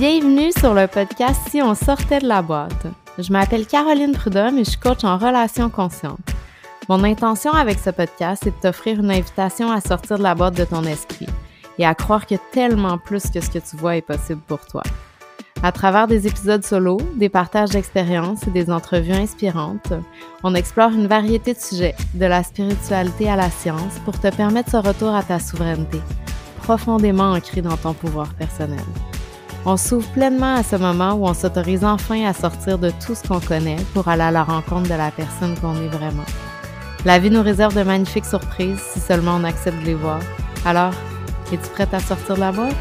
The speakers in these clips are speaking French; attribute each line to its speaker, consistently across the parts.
Speaker 1: Bienvenue sur le podcast Si on sortait de la boîte. Je m'appelle Caroline Prudhomme et je suis coach en relations conscientes. Mon intention avec ce podcast, c'est de t'offrir une invitation à sortir de la boîte de ton esprit et à croire que tellement plus que ce que tu vois est possible pour toi. À travers des épisodes solo, des partages d'expériences et des entrevues inspirantes, on explore une variété de sujets, de la spiritualité à la science, pour te permettre ce retour à ta souveraineté, profondément ancré dans ton pouvoir personnel. On s'ouvre pleinement à ce moment où on s'autorise enfin à sortir de tout ce qu'on connaît pour aller à la rencontre de la personne qu'on est vraiment. La vie nous réserve de magnifiques surprises si seulement on accepte de les voir. Alors, es-tu prête à sortir de la boîte?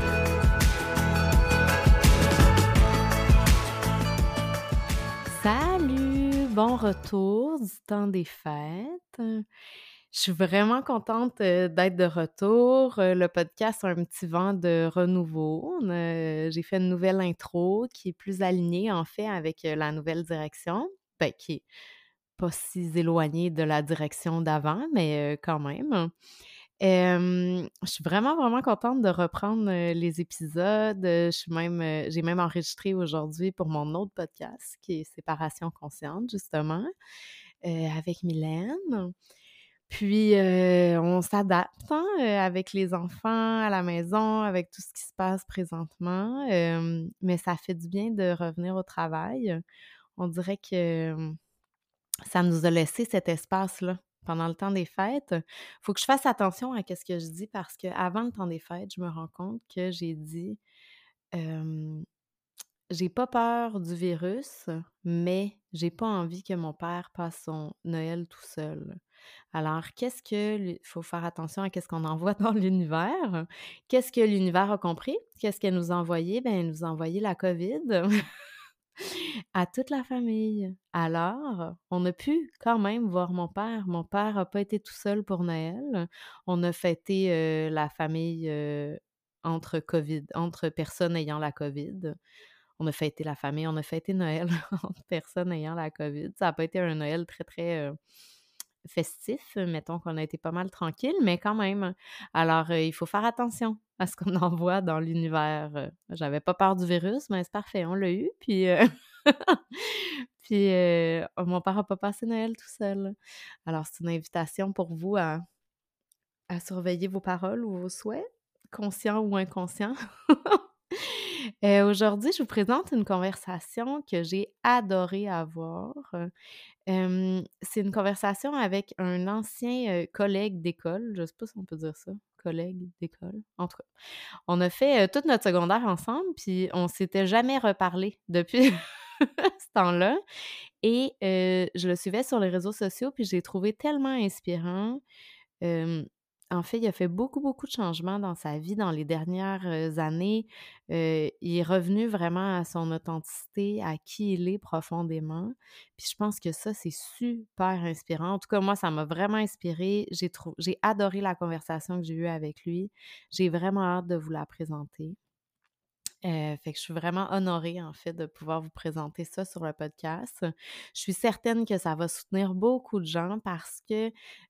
Speaker 1: Salut! Bon retour du temps des fêtes. Je suis vraiment contente d'être de retour. Le podcast a un petit vent de renouveau. J'ai fait une nouvelle intro qui est plus alignée, en fait, avec la nouvelle direction. Ben, qui est pas si éloignée de la direction d'avant, mais quand même. Je suis vraiment, vraiment contente de reprendre les épisodes. J'ai même enregistré aujourd'hui pour mon autre podcast, qui est Séparation consciente, justement, avec Mylène. Puis, on s'adapte, hein, avec les enfants à la maison, avec tout ce qui se passe présentement, mais ça fait du bien de revenir au travail. On dirait que, ça nous a laissé cet espace-là pendant le temps des fêtes. Faut que je fasse attention à qu'est-ce que je dis parce qu'avant le temps des fêtes, je me rends compte que j'ai dit, hem: «J'ai pas peur du virus, mais j'ai pas envie que mon père passe son Noël tout seul». Alors, qu'est-ce que faut faire attention à qu'est-ce qu'on envoie dans l'univers. Qu'est-ce que l'univers a compris? Qu'est-ce qu'elle nous a envoyé? Ben, elle nous a envoyé la COVID à toute la famille. Alors, on a pu quand même voir mon père. Mon père a pas été tout seul pour Noël. On a fêté, la famille, entre personnes ayant la COVID. On a fêté la famille, on a fêté Noël entre personnes ayant la COVID. Ça a pas été un Noël très, très, festif, mettons qu'on a été pas mal tranquille, mais quand même. Alors, il faut faire attention à ce qu'on envoie dans l'univers. J'avais pas peur du virus, mais c'est parfait, on l'a eu, puis, puis, mon père a pas passé Noël tout seul. Alors, c'est une invitation pour vous à surveiller vos paroles ou vos souhaits, conscients ou inconscients. Aujourd'hui, je vous présente une conversation que j'ai adoré avoir. C'est une conversation avec un ancien, collègue d'école, je sais pas si on peut dire ça, collègue d'école, en tout cas. On a fait, toute notre secondaire ensemble, puis on s'était jamais reparlé depuis ce temps-là et je le suivais sur les réseaux sociaux, puis je l'ai trouvé tellement inspirant. Hem, En fait, il a fait beaucoup, beaucoup de changements dans sa vie dans les dernières, années. Il est revenu vraiment à son authenticité, à qui il est profondément. Puis je pense que ça, c'est super inspirant. En tout cas, moi, ça m'a vraiment inspirée. J'ai adoré la conversation que j'ai eue avec lui. J'ai vraiment hâte de vous la présenter. Fait que je suis vraiment honorée, en fait, de pouvoir vous présenter ça sur le podcast. Je suis certaine que ça va soutenir beaucoup de gens parce que,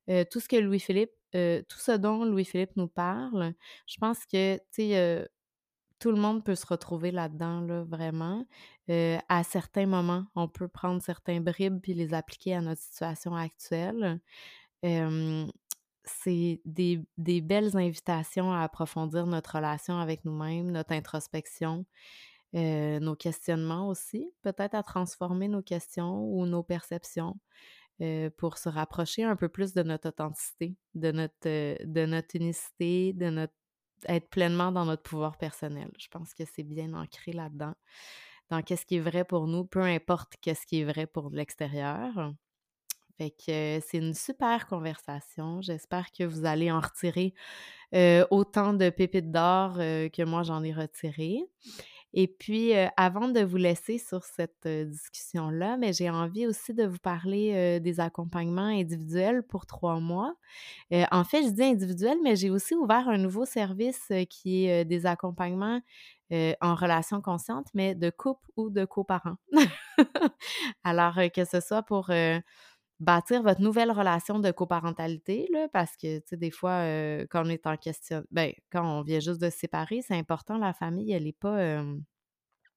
Speaker 1: tout ce dont Louis-Philippe nous parle, je pense que, tu sais, tout le monde peut se retrouver là-dedans, là, vraiment. À certains moments, on peut prendre certains bribes puis les appliquer à notre situation actuelle. Hem, c'est des belles invitations à approfondir notre relation avec nous-mêmes, notre introspection, nos questionnements aussi, peut-être à transformer nos questions ou nos perceptions, pour se rapprocher un peu plus de notre authenticité, de notre unicité, de notre être pleinement dans notre pouvoir personnel. Je pense que c'est bien ancré là-dedans, dans qu'est-ce qui est vrai pour nous, peu importe qu'est-ce qui est vrai pour l'extérieur. Fait que c'est une super conversation. J'espère que vous allez en retirer, autant de pépites d'or, que moi j'en ai retiré. Et puis, avant de vous laisser sur cette, discussion-là, mais j'ai envie aussi de vous parler, des accompagnements individuels pour 3 mois. En fait, je dis individuel, mais j'ai aussi ouvert un nouveau service, qui est, des accompagnements, en relation consciente, mais de couple ou de coparents. Alors, que ce soit pour, bâtir votre nouvelle relation de coparentalité, là, parce que, tu sais, des fois, quand on est en question ben, quand on vient juste de se séparer, c'est important, la famille, elle est pas,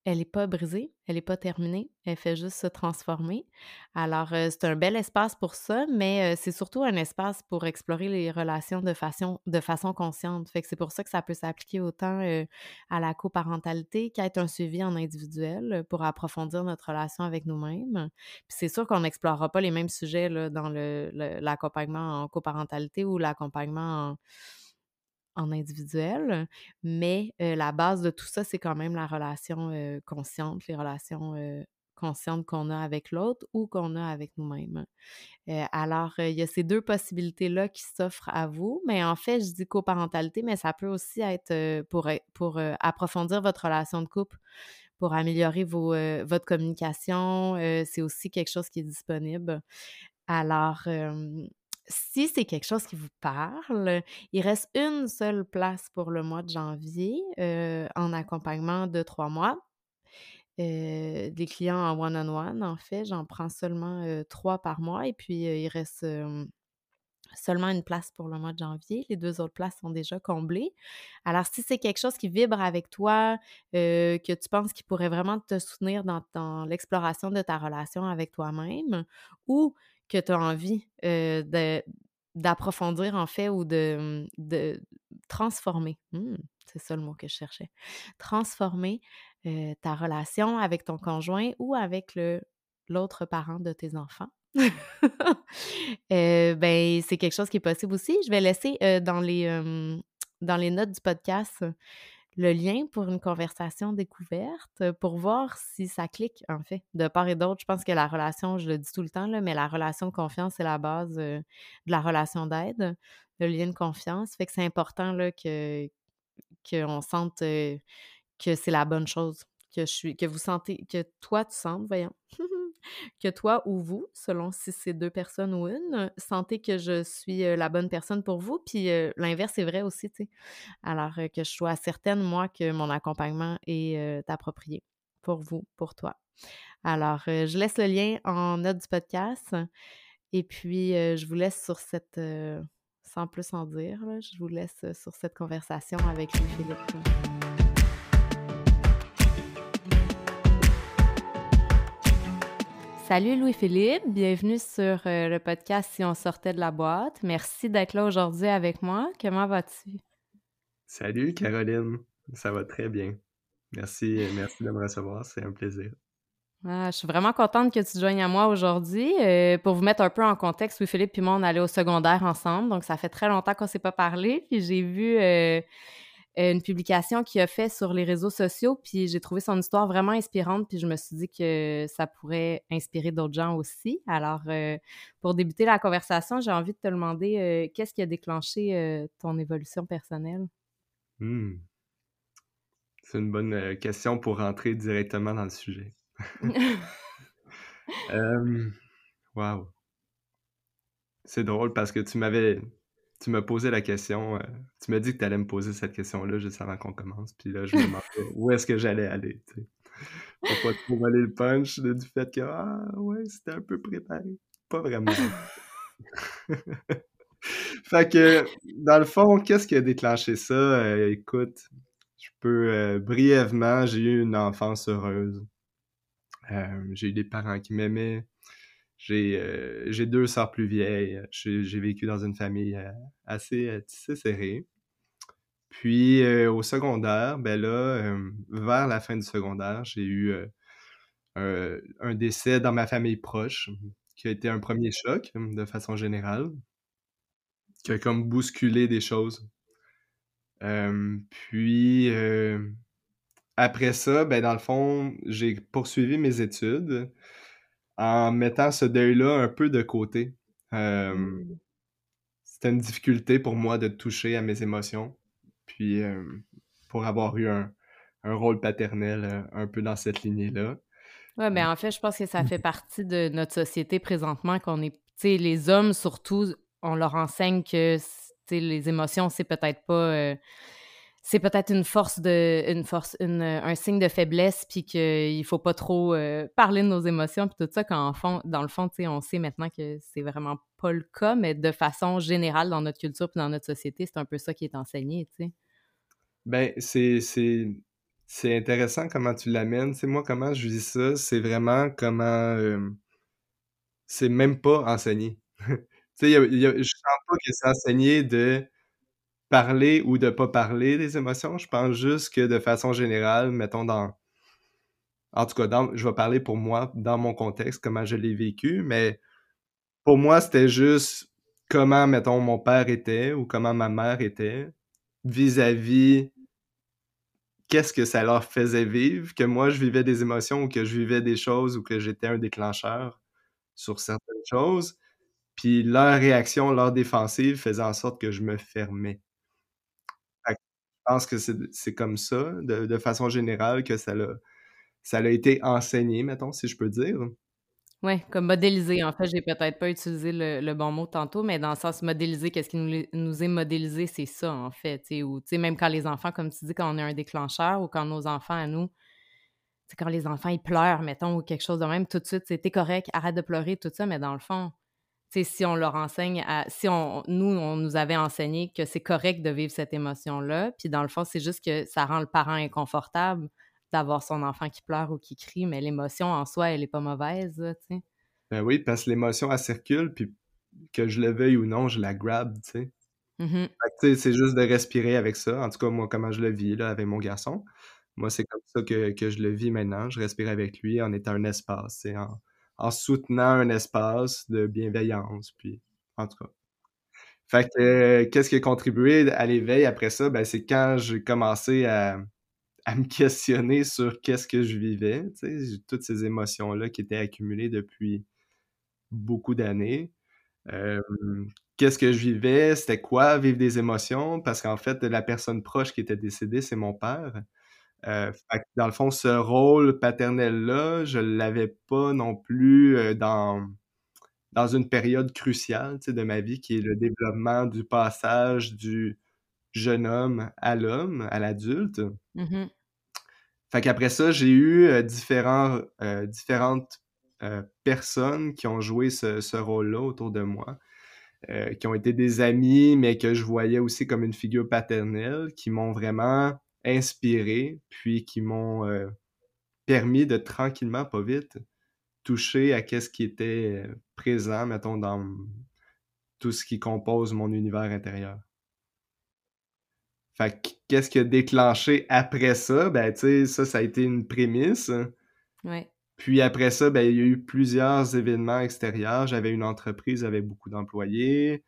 Speaker 1: Elle est pas brisée, elle est pas terminée, elle fait juste se transformer. Alors, c'est un bel espace pour ça, mais, c'est surtout un espace pour explorer les relations de façon consciente. Fait que c'est pour ça que ça peut s'appliquer autant, à la coparentalité qu'à être un suivi en individuel, pour approfondir notre relation avec nous-mêmes. Puis c'est sûr qu'on n'explorera pas les mêmes sujets, là, dans l'accompagnement en coparentalité ou l'accompagnement en individuel, mais la base de tout ça, c'est quand même la relation, consciente, les relations, conscientes qu'on a avec l'autre ou qu'on a avec nous-mêmes. Alors, il y a ces 2 possibilités-là qui s'offrent à vous, mais en fait, je dis coparentalité, mais ça peut aussi être, pour approfondir votre relation de couple, pour améliorer votre communication, c'est aussi quelque chose qui est disponible. Alors, si c'est quelque chose qui vous parle, il reste une seule place pour le mois de janvier, en accompagnement de 3 mois. Des clients en one-on-one, en fait, j'en prends seulement, 3 par mois et puis, il reste, seulement une place pour le mois de janvier. Les 2 autres places sont déjà comblées. Alors si c'est quelque chose qui vibre avec toi, que tu penses qu'il pourrait vraiment te soutenir dans l'exploration de ta relation avec toi-même ou que tu as envie, d'approfondir en fait ou de transformer, c'est ça le mot que je cherchais. Transformer, ta relation avec ton conjoint ou avec l'autre parent de tes enfants. Ben, c'est quelque chose qui est possible aussi. Je vais laisser, dans les notes du podcast, le lien pour une conversation découverte, pour voir si ça clique, en fait, de part et d'autre. Je pense que la relation, je le dis tout le temps, là, mais la relation de confiance, c'est la base, de la relation d'aide, le lien de confiance. Fait que c'est important, là, qu'on sente, que c'est la bonne chose, que vous sentez que toi tu sentes, voyons, que toi ou vous, selon si c'est 2 personnes ou une, sentez que je suis, la bonne personne pour vous, puis, l'inverse est vrai aussi, tu sais. Alors, que je sois certaine, moi, que mon accompagnement est, approprié pour vous, pour toi. Alors, je laisse le lien en note du podcast et puis, je vous laisse sur cette, sans plus en dire, là, je vous laisse, sur cette conversation avec Louis-Philippe. Salut Louis-Philippe, bienvenue sur, le podcast «Si on sortait de la boîte». Merci d'être là aujourd'hui avec moi. Comment vas-tu?
Speaker 2: Salut Caroline, ça va très bien. Merci de me recevoir, c'est un plaisir.
Speaker 1: Ah, je suis vraiment contente que tu te joignes à moi aujourd'hui. Pour vous mettre un peu en contexte, Louis-Philippe puis moi, on allait au secondaire ensemble, donc ça fait très longtemps qu'on s'est pas parlé. Puis j'ai vu, une publication qu'il a fait sur les réseaux sociaux, puis j'ai trouvé son histoire vraiment inspirante, puis je me suis dit que ça pourrait inspirer d'autres gens aussi. Alors, pour débuter la conversation, j'ai envie de te demander, qu'est-ce qui a déclenché, ton évolution personnelle?
Speaker 2: Hmm, c'est une bonne question pour rentrer directement dans le sujet. Euh, wow, c'est drôle parce que tu m'as posé la question, tu m'as dit que tu allais me poser cette question-là juste avant qu'on commence, puis là je me demandais où est-ce que j'allais aller, tu sais, pour pas trop voler le punch du fait que ah ouais c'était un peu préparé, pas vraiment. Fait que, dans le fond, qu'est-ce qui a déclenché ça? Écoute, je peux brièvement, j'ai eu une enfance heureuse. J'ai eu des parents qui m'aimaient. J'ai 2 sœurs plus vieilles. J'ai vécu dans une famille assez tissée serrée. Puis au secondaire, ben là, vers la fin du secondaire, j'ai eu un décès dans ma famille proche, qui a été un premier choc, de façon générale, qui a comme bousculé des choses. Puis après ça, ben, dans le fond, j'ai poursuivi mes études en mettant ce deuil-là un peu de côté. Hem,
Speaker 1: Mmh.
Speaker 2: C'était une difficulté pour moi de toucher à mes émotions. Puis, pour avoir eu un rôle paternel, un peu dans cette lignée-là.
Speaker 1: Ouais, ben, en fait, je pense que ça fait partie de notre société présentement qu'on est tu sais, les hommes surtout, on leur enseigne que tu sais, les émotions, c'est peut-être un signe de faiblesse puis qu'il faut pas trop, parler de nos émotions puis tout ça quand dans le fond, tu sais, on sait maintenant que c'est vraiment pas le cas, mais de façon générale dans notre culture puis dans notre société, c'est un peu ça qui est enseigné, tu sais.
Speaker 2: Ben, C'est intéressant comment tu l'amènes. Tu sais, moi, comment je vis ça, c'est vraiment comment, c'est même pas enseigné. Tu sais, je sens pas que c'est enseigné de parler ou de pas parler des émotions. Je pense juste que de façon générale, mettons en tout cas, je vais parler pour moi, dans mon contexte, comment je l'ai vécu, mais pour moi, c'était juste comment, mettons, mon père était ou comment ma mère était vis-à-vis qu'est-ce que ça leur faisait vivre, que moi je vivais des émotions ou que je vivais des choses ou que j'étais un déclencheur sur certaines choses, puis leur réaction, leur défensive faisait en sorte que je me fermais. Fait que je pense que c'est comme ça, de façon générale, que ça l'a été enseigné, mettons, si je peux dire.
Speaker 1: Ouais, comme modéliser. En fait, j'ai peut-être pas utilisé le bon mot tantôt, mais dans le sens modéliser, qu'est-ce qui nous est modélisé, c'est ça, en fait, tu sais, ou tu sais, même quand les enfants, comme tu dis, quand on est un déclencheur ou quand nos enfants à nous, tu sais, quand les enfants, ils pleurent, mettons, ou quelque chose de même, tout de suite, c'est: «Tu correct, arrête de pleurer», tout ça, mais dans le fond, tu sais, si on leur enseigne à si on nous avait enseigné que c'est correct de vivre cette émotion-là, puis dans le fond, c'est juste que ça rend le parent inconfortable d'avoir son enfant qui pleure ou qui crie, mais l'émotion en soi, elle est pas mauvaise, là, tu sais.
Speaker 2: Ben oui, parce que l'émotion, elle circule, puis que je le veuille ou non, je la grab, tu sais.
Speaker 1: Mmh.
Speaker 2: Fait que, tu sais, c'est juste de respirer avec ça. En tout cas, moi, comment je le vis, là, avec mon garçon. Moi, c'est comme ça que je le vis maintenant. Je respire avec lui en étant un espace, tu sais, en soutenant un espace de bienveillance, puis en tout cas. Fait que, qu'est-ce qui a contribué à l'éveil après ça? Ben, c'est quand j'ai commencé à me questionner sur qu'est-ce que je vivais, tu sais, toutes ces émotions-là qui étaient accumulées depuis beaucoup d'années. Hem, qu'est-ce que je vivais? C'était quoi vivre des émotions? Parce qu'en fait, la personne proche qui était décédée, c'est mon père. Fait que dans le fond, ce rôle paternel-là, je l'avais pas non plus, dans une période cruciale, tu sais, de ma vie qui est le développement du passage du jeune homme à l'homme, à l'adulte.
Speaker 1: Mmh.
Speaker 2: Fait qu'après ça, j'ai eu, différentes, personnes qui ont joué ce rôle-là autour de moi, qui ont été des amis, mais que je voyais aussi comme une figure paternelle, qui m'ont vraiment inspiré, puis qui m'ont, permis de tranquillement, pas vite, toucher à qu'est-ce qui était, présent, mettons, dans tout ce qui compose mon univers intérieur. Fait que qu'est-ce qui a déclenché après ça? Ben, tu sais, ça a été une prémisse.
Speaker 1: Ouais.
Speaker 2: Puis après ça, ben, il y a eu plusieurs événements extérieurs. J'avais une entreprise avec beaucoup d'employés.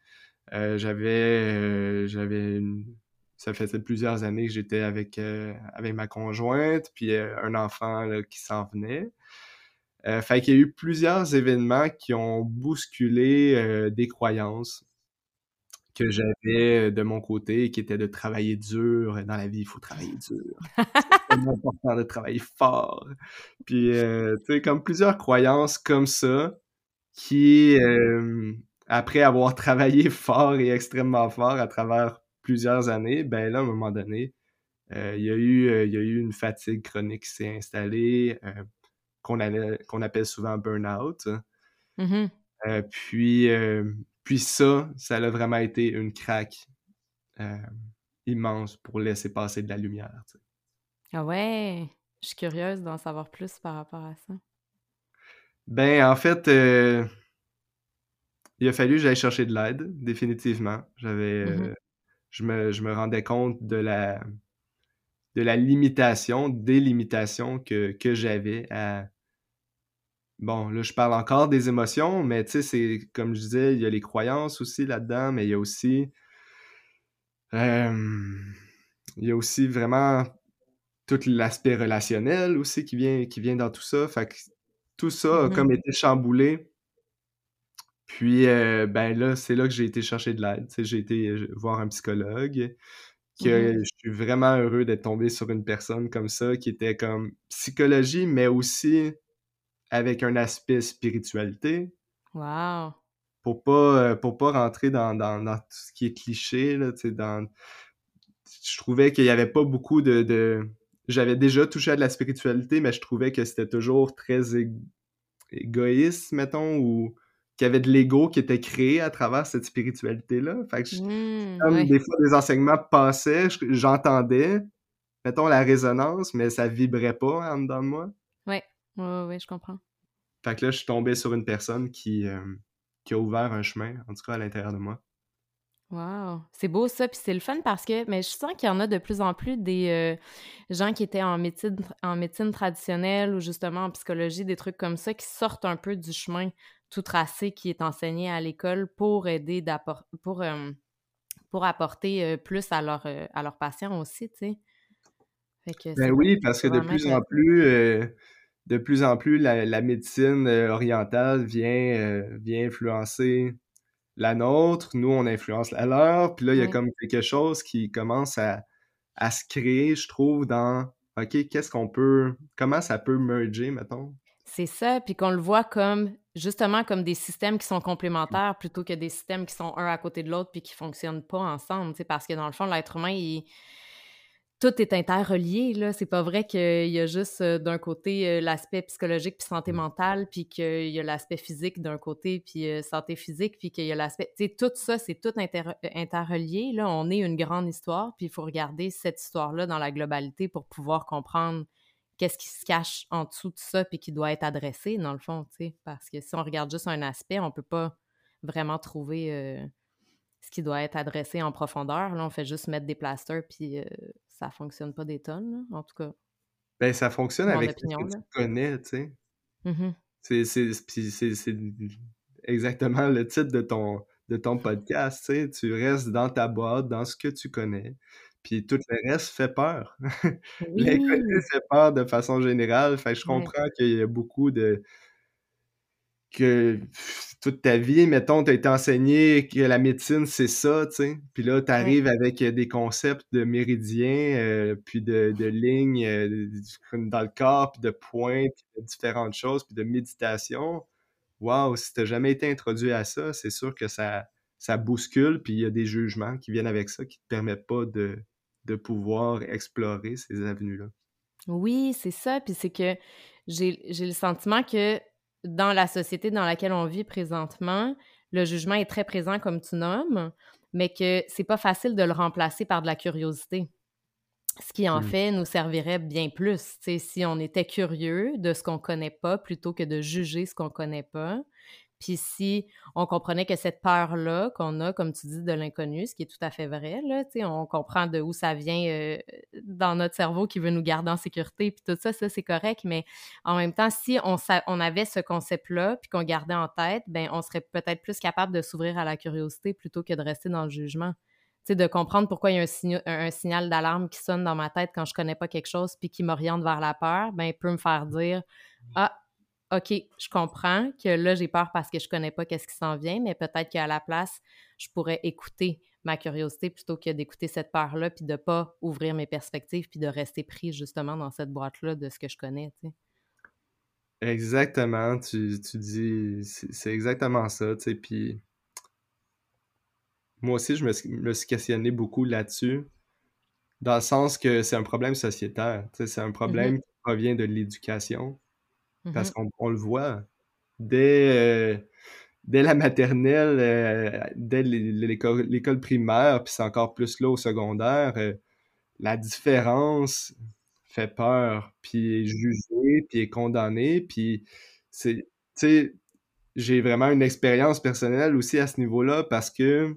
Speaker 2: J'avais une ça faisait plusieurs années que j'étais avec ma conjointe, puis, un enfant, là, qui s'en venait. Fait qu'il y a eu plusieurs événements qui ont bousculé, des croyances que j'avais de mon côté, qui étaient de travailler dur. Dans la vie, il faut travailler dur. C'est extrêmement important de travailler fort. Puis, tu sais, comme plusieurs croyances comme ça qui, après avoir travaillé fort et extrêmement fort à travers plusieurs années, ben là, à un moment donné, il y a eu une fatigue chronique qui s'est installée, qu'on appelle souvent burn-out.
Speaker 1: Mmh.
Speaker 2: Puis ça l'a vraiment été une craque, hem, immense pour laisser passer de la lumière, tu sais.
Speaker 1: Ah ouais? Je suis curieuse d'en savoir plus par rapport à ça.
Speaker 2: Ben, en fait, il a fallu que j'aille chercher de l'aide, définitivement.
Speaker 1: Mmh.
Speaker 2: Je me rendais compte de la limitation, des limitations que j'avais à bon, là, je parle encore des émotions, mais tu sais, c'est comme je disais, il y a les croyances aussi là-dedans, mais hem, il y a aussi vraiment tout l'aspect relationnel aussi qui vient dans tout ça. Fait que tout ça a
Speaker 1: Mmh.
Speaker 2: comme été chamboulé. Puis, ben, là, c'est là que j'ai été chercher de l'aide. Tu sais, j'ai été, voir un psychologue, que
Speaker 1: Mmh.
Speaker 2: je suis vraiment heureux d'être tombé sur une personne comme ça, qui était comme psychologie, mais aussi avec un aspect spiritualité,
Speaker 1: Wow!
Speaker 2: pour pas rentrer dans tout ce qui est cliché, là, tu sais, je trouvais qu'il y avait pas beaucoup de j'avais déjà touché à de la spiritualité, mais je trouvais que c'était toujours très égoïste, mettons, ou qu'il y avait de l'ego qui était créé à travers cette spiritualité-là. Fait que
Speaker 1: Mmh,
Speaker 2: comme
Speaker 1: ouais.
Speaker 2: des fois des enseignements passaient, j'entendais, mettons, la résonance, mais ça vibrait pas en dedans de moi.
Speaker 1: Ouais. Ouais, ouais, ouais, je comprends.
Speaker 2: Fait que là, je suis tombé sur une personne qui a ouvert un chemin, en tout cas à l'intérieur de moi.
Speaker 1: Wow! C'est beau ça, puis c'est le fun parce que mais je sens qu'il y en a de plus en plus des, gens qui étaient en médecine traditionnelle ou justement en psychologie, des trucs comme ça, qui sortent un peu du chemin tout tracé qui est enseigné à l'école pour aider pour apporter, plus à leurs patients aussi, tu sais? Fait que
Speaker 2: Ben oui, parce que
Speaker 1: c'est vraiment intéressant.
Speaker 2: de plus en plus, la médecine orientale vient influencer la nôtre. Nous, on influence la leur. Puis là, il y a
Speaker 1: Oui.
Speaker 2: comme quelque chose qui commence à se créer, je trouve, dans OK, comment ça peut merger, mettons?
Speaker 1: C'est ça, puis qu'on le voit comme justement comme des systèmes qui sont complémentaires plutôt que des systèmes qui sont un à côté de l'autre puis qui fonctionnent pas ensemble, tu sais? Parce que dans le fond, l'être humain, il tout est interrelié, là. C'est pas vrai qu'il y a juste, d'un côté, l'aspect psychologique puis santé mentale, puis qu'il y a l'aspect physique d'un côté, puis, santé physique, puis qu'il y a l'aspect tu sais, tout ça, c'est tout interrelié, là. On est une grande histoire, puis il faut regarder cette histoire-là dans la globalité pour pouvoir comprendre qu'est-ce qui se cache en dessous de ça puis qui doit être adressé, dans le fond, tu sais? Parce que si on regarde juste un aspect, on peut pas vraiment trouver, ce qui doit être adressé en profondeur. Là, on fait juste mettre des plasters puis ça fonctionne pas des tonnes, là. En tout cas,
Speaker 2: Ben, ça fonctionne
Speaker 1: mon
Speaker 2: avec ce
Speaker 1: opinion,
Speaker 2: que tu
Speaker 1: là.
Speaker 2: connais, tu sais.
Speaker 1: Mmh.
Speaker 2: C'est exactement le titre de ton podcast, tu sais. Tu restes dans ta boîte, dans ce que tu connais, puis tout le reste fait peur. L'inconnu
Speaker 1: Oui!
Speaker 2: fait peur de façon générale, fait que je
Speaker 1: Ouais,
Speaker 2: comprends qu'il y a beaucoup que toute ta vie, mettons, tu as été enseigné que la médecine, c'est ça, tu sais. Puis là, tu
Speaker 1: ouais,
Speaker 2: arrives avec, des concepts de méridiens, puis de lignes, comme dans le corps, puis de points, puis de différentes choses, puis de méditation. Waouh, si tu jamais été introduit à ça, c'est sûr que ça bouscule, puis il y a des jugements qui viennent avec ça, qui te permettent pas de pouvoir explorer ces avenues-là.
Speaker 1: oui, c'est ça. Puis c'est que j'ai le sentiment que dans la société dans laquelle on vit présentement, le jugement est très présent comme tu nommes, mais que c'est pas facile de le remplacer par de la curiosité. Ce qui, en
Speaker 2: Mmh.
Speaker 1: fait, nous servirait bien plus, tu sais, si on était curieux de ce qu'on connaît pas plutôt que de juger ce qu'on connaît pas. Puis si on comprenait que cette peur-là qu'on a, comme tu dis, de l'inconnu, ce qui est tout à fait vrai, là, tu sais, on comprend de où ça vient, dans notre cerveau qui veut nous garder en sécurité puis tout ça, ça, c'est correct, mais en même temps, si on avait ce concept-là puis qu'on gardait en tête, ben on serait peut-être plus capable de s'ouvrir à la curiosité plutôt que de rester dans le jugement. Tu sais, de comprendre pourquoi il y a un signal d'alarme qui sonne dans ma tête quand je connais pas quelque chose puis qui m'oriente vers la peur, ben peut me faire dire: «Ah, OK, je comprends que là, j'ai peur parce que je connais pas qu'est-ce qui s'en vient, mais peut-être qu'à la place, je pourrais écouter ma curiosité plutôt que d'écouter cette peur-là, puis de pas ouvrir mes perspectives, puis de rester pris justement dans cette boîte-là de ce que je connais», tu sais?
Speaker 2: Exactement, tu dis c'est exactement ça, tu sais, puis moi aussi, me suis questionné beaucoup là-dessus, dans le sens que c'est un problème sociétaire, tu sais, c'est un
Speaker 1: Mmh.
Speaker 2: problème qui provient de l'éducation, parce
Speaker 1: Mmh.
Speaker 2: qu'on le voit dès, dès la maternelle, dès l'école primaire, puis c'est encore plus là au secondaire, la différence fait peur, puis est jugée, puis est condamnée, puis c'est tu sais, j'ai vraiment une expérience personnelle aussi à ce niveau-là parce que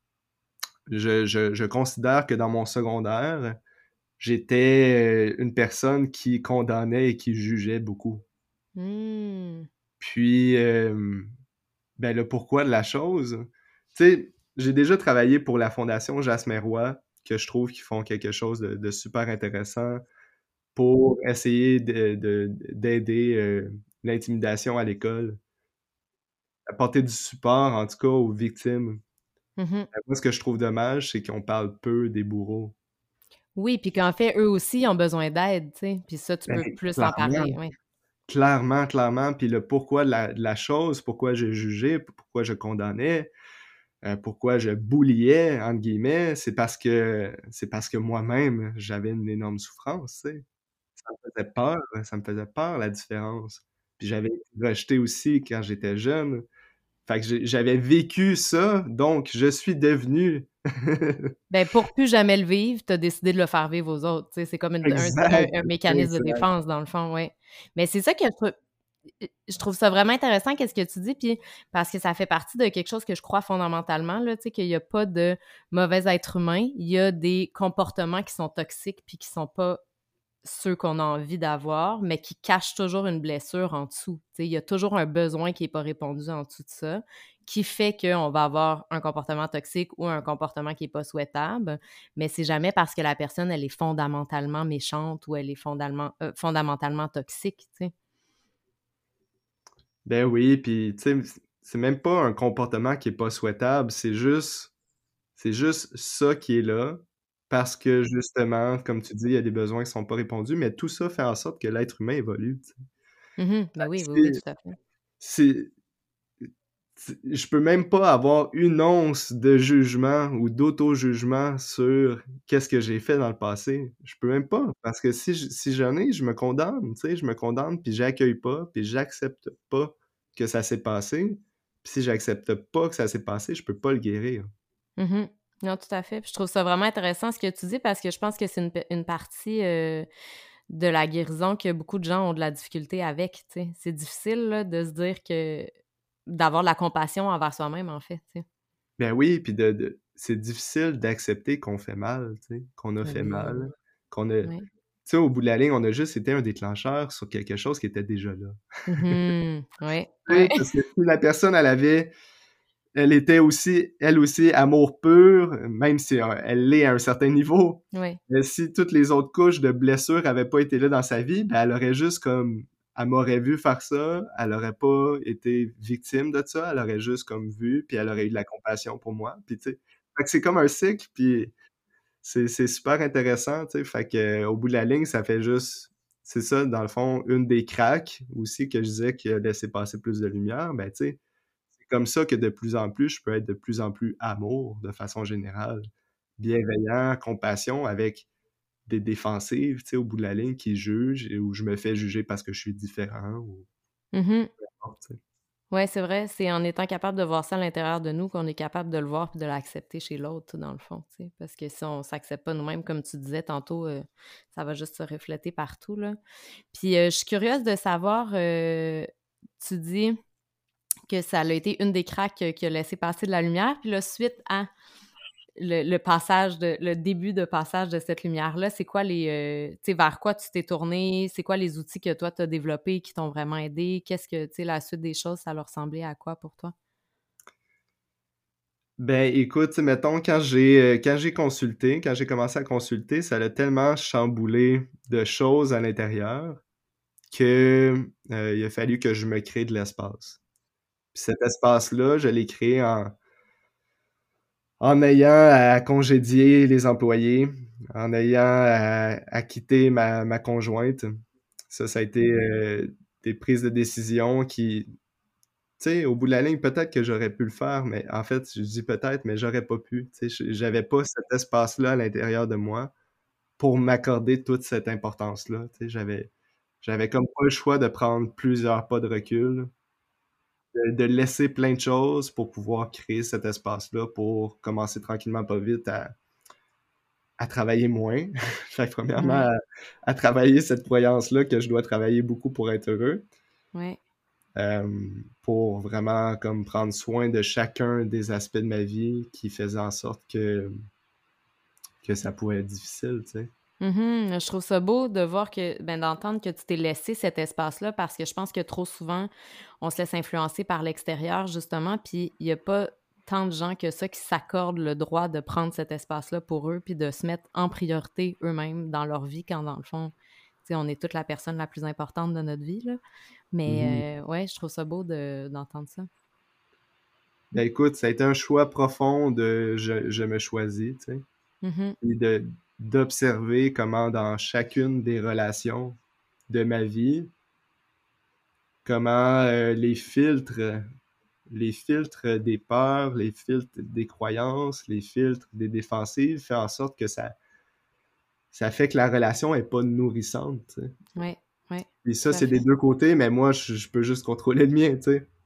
Speaker 2: je considère que dans mon secondaire, j'étais, une personne qui condamnait et qui jugeait beaucoup.
Speaker 1: Mmh.
Speaker 2: Puis, ben, le pourquoi de la chose, tu sais, j'ai déjà travaillé pour la fondation Jasmer Roy, que je trouve qu'ils font quelque chose de super intéressant pour essayer d'aider, l'intimidation à l'école, apporter du support, en tout cas, aux victimes.
Speaker 1: Mmh.
Speaker 2: Moi, ce que je trouve dommage, c'est qu'on parle peu des bourreaux.
Speaker 1: Oui, puis qu'en fait, eux aussi ont besoin d'aide, tu sais? Puis ça, tu
Speaker 2: Ben,
Speaker 1: peux plus en
Speaker 2: clairement,
Speaker 1: parler, oui.
Speaker 2: clairement, puis le pourquoi de la chose, pourquoi je jugeais, pourquoi je condamnais, pourquoi je «bouliais» entre guillemets, c'est parce que moi-même, j'avais une énorme souffrance, tu sais. Ça me faisait peur la différence. Puis j'avais été rejeté aussi quand j'étais jeune. Fait que j'avais vécu ça, donc je suis devenu
Speaker 1: Ben, pour plus jamais le vivre, tu as décidé de le faire vivre aux autres, tu sais, c'est comme
Speaker 2: exact,
Speaker 1: un mécanisme de
Speaker 2: exact.
Speaker 1: défense dans le fond, ouais. Mais c'est ça que je trouve ça vraiment intéressant qu'est-ce que tu dis, puis parce que ça fait partie de quelque chose que je crois fondamentalement, là, tu sais, qu'il y a pas de mauvais être humain, il y a des comportements qui sont toxiques puis qui sont pas ceux qu'on a envie d'avoir, mais qui cachent toujours une blessure en dessous. Tu sais, il y a toujours un besoin qui est pas répondu en dessous de ça, qui fait qu'on va avoir un comportement toxique ou un comportement qui est pas souhaitable, mais c'est jamais parce que la personne, elle est fondamentalement méchante ou elle est fondamentalement toxique, tu sais.
Speaker 2: Ben oui, puis tu sais, c'est même pas un comportement qui est pas souhaitable, c'est juste ça qui est là parce que justement, comme tu dis, il y a des besoins qui sont pas répondus, mais tout ça fait en sorte que l'être humain évolue, tu sais.
Speaker 1: Mmh. Ben
Speaker 2: Fait
Speaker 1: oui,
Speaker 2: que
Speaker 1: oui, oui, tout à fait.
Speaker 2: c'est je peux même pas avoir une once de jugement ou d'auto-jugement sur qu'est-ce que j'ai fait dans le passé. Je peux même pas, parce que si j'en ai, je me condamne, tu sais, je me condamne, puis j'accueille pas, puis j'accepte pas que ça s'est passé. Puis si j'accepte pas que ça s'est passé, je peux pas le guérir.
Speaker 1: Mmh. Non, tout à fait. Puis je trouve ça vraiment intéressant ce que tu dis parce que je pense que c'est une partie, de la guérison que beaucoup de gens ont de la difficulté avec, tu sais. C'est difficile, là, de se dire que d'avoir de la compassion envers soi-même, en fait, tu sais.
Speaker 2: Ben oui, puis de c'est difficile d'accepter qu'on fait mal, tu sais, qu'on a
Speaker 1: Ben
Speaker 2: fait
Speaker 1: oui,
Speaker 2: mal, qu'on a tu
Speaker 1: ouais.
Speaker 2: sais, au bout de la ligne, on a juste été un déclencheur sur quelque chose qui était déjà là.
Speaker 1: Mmh. Ouais,
Speaker 2: Tu sais,
Speaker 1: ouais,
Speaker 2: parce que si la personne, elle était aussi, elle aussi, amour pur, même si, elle l'est à un certain niveau.
Speaker 1: ouais.
Speaker 2: Mais si toutes les autres couches de blessures avaient pas été là dans sa vie, ben, elle aurait juste comme elle m'aurait vu faire ça, elle aurait pas été victime de ça, elle aurait juste comme vu, puis elle aurait eu de la compassion pour moi, puis tu sais, fait que c'est comme un cycle, puis c'est super intéressant, tu sais, fait que au bout de la ligne, ça fait juste c'est ça, dans le fond, une des cracks aussi que je disais qui a laissé passer plus de lumière, ben, tu sais, c'est comme ça que de plus en plus, je peux être de plus en plus amour, de façon générale, bienveillant, compassion avec des défensives, tu sais, au bout de la ligne qui jugent et où je me fais juger parce que je suis différent ou
Speaker 1: Mmh.
Speaker 2: n'importe, tu sais.
Speaker 1: Ouais, c'est vrai, c'est en étant capable de voir ça à l'intérieur de nous qu'on est capable de le voir puis de l'accepter chez l'autre, dans le fond, tu sais. Parce que si on s'accepte pas nous-mêmes, comme tu disais tantôt, ça va juste se refléter partout, là. Puis, je suis curieuse de savoir, tu dis que ça a été une des craques, qui a laissé passer de la lumière, puis là, suite à le début de passage de cette lumière-là, c'est quoi tu sais, vers quoi tu t'es tourné? C'est quoi les outils que toi, tu as développés qui t'ont vraiment aidé? Qu'est-ce que, tu sais, la suite des choses, ça leur ressemblait à quoi pour toi?
Speaker 2: Ben, écoute, tu sais, mettons quand j'ai commencé à consulter, ça a tellement chamboulé de choses à l'intérieur que, il a fallu que je me crée de l'espace. Puis cet espace-là, je l'ai créé en ayant à congédier les employés, en ayant à quitter ma conjointe. Ça a été, des prises de décision qui tu sais, au bout de la ligne, peut-être que j'aurais pu le faire, mais en fait, je dis peut-être, mais j'aurais pas pu. Tu sais, j'avais pas cet espace-là à l'intérieur de moi pour m'accorder toute cette importance-là. Tu sais, j'avais comme pas le choix de prendre plusieurs pas de recul, de laisser plein de choses pour pouvoir créer cet espace-là, pour commencer tranquillement pas vite à travailler moins. Fait que premièrement,
Speaker 1: Ouais,
Speaker 2: à travailler cette croyance-là que je dois travailler beaucoup pour être heureux.
Speaker 1: ouais.
Speaker 2: Pour vraiment comme prendre soin de chacun des aspects de ma vie qui faisaient en sorte que ça pouvait être difficile, tu sais.
Speaker 1: Mmh. Je trouve ça beau de voir que ben, d'entendre que tu t'es laissé cet espace-là parce que je pense que trop souvent, on se laisse influencer par l'extérieur justement, puis il y a pas tant de gens que ça qui s'accordent le droit de prendre cet espace-là pour eux, puis de se mettre en priorité eux-mêmes dans leur vie quand dans le fond, tu sais, on est toute la personne la plus importante de notre vie, là.
Speaker 2: Mhm.
Speaker 1: Mais ouais, je trouve ça beau d'entendre ça.
Speaker 2: Ben écoute, ça a été un choix profond de je me choisis, tu sais,
Speaker 1: Mmh.
Speaker 2: et d'observer comment dans chacune des relations de ma vie, comment les filtres des peurs, les filtres des croyances, les filtres des défensives fait en sorte que ça fait que la relation est pas nourrissante, tu sais.
Speaker 1: Ouais, ouais,
Speaker 2: Et ça,
Speaker 1: tout à
Speaker 2: c'est des
Speaker 1: fait.
Speaker 2: deux côtés, mais moi, je peux juste contrôler le mien, tu sais.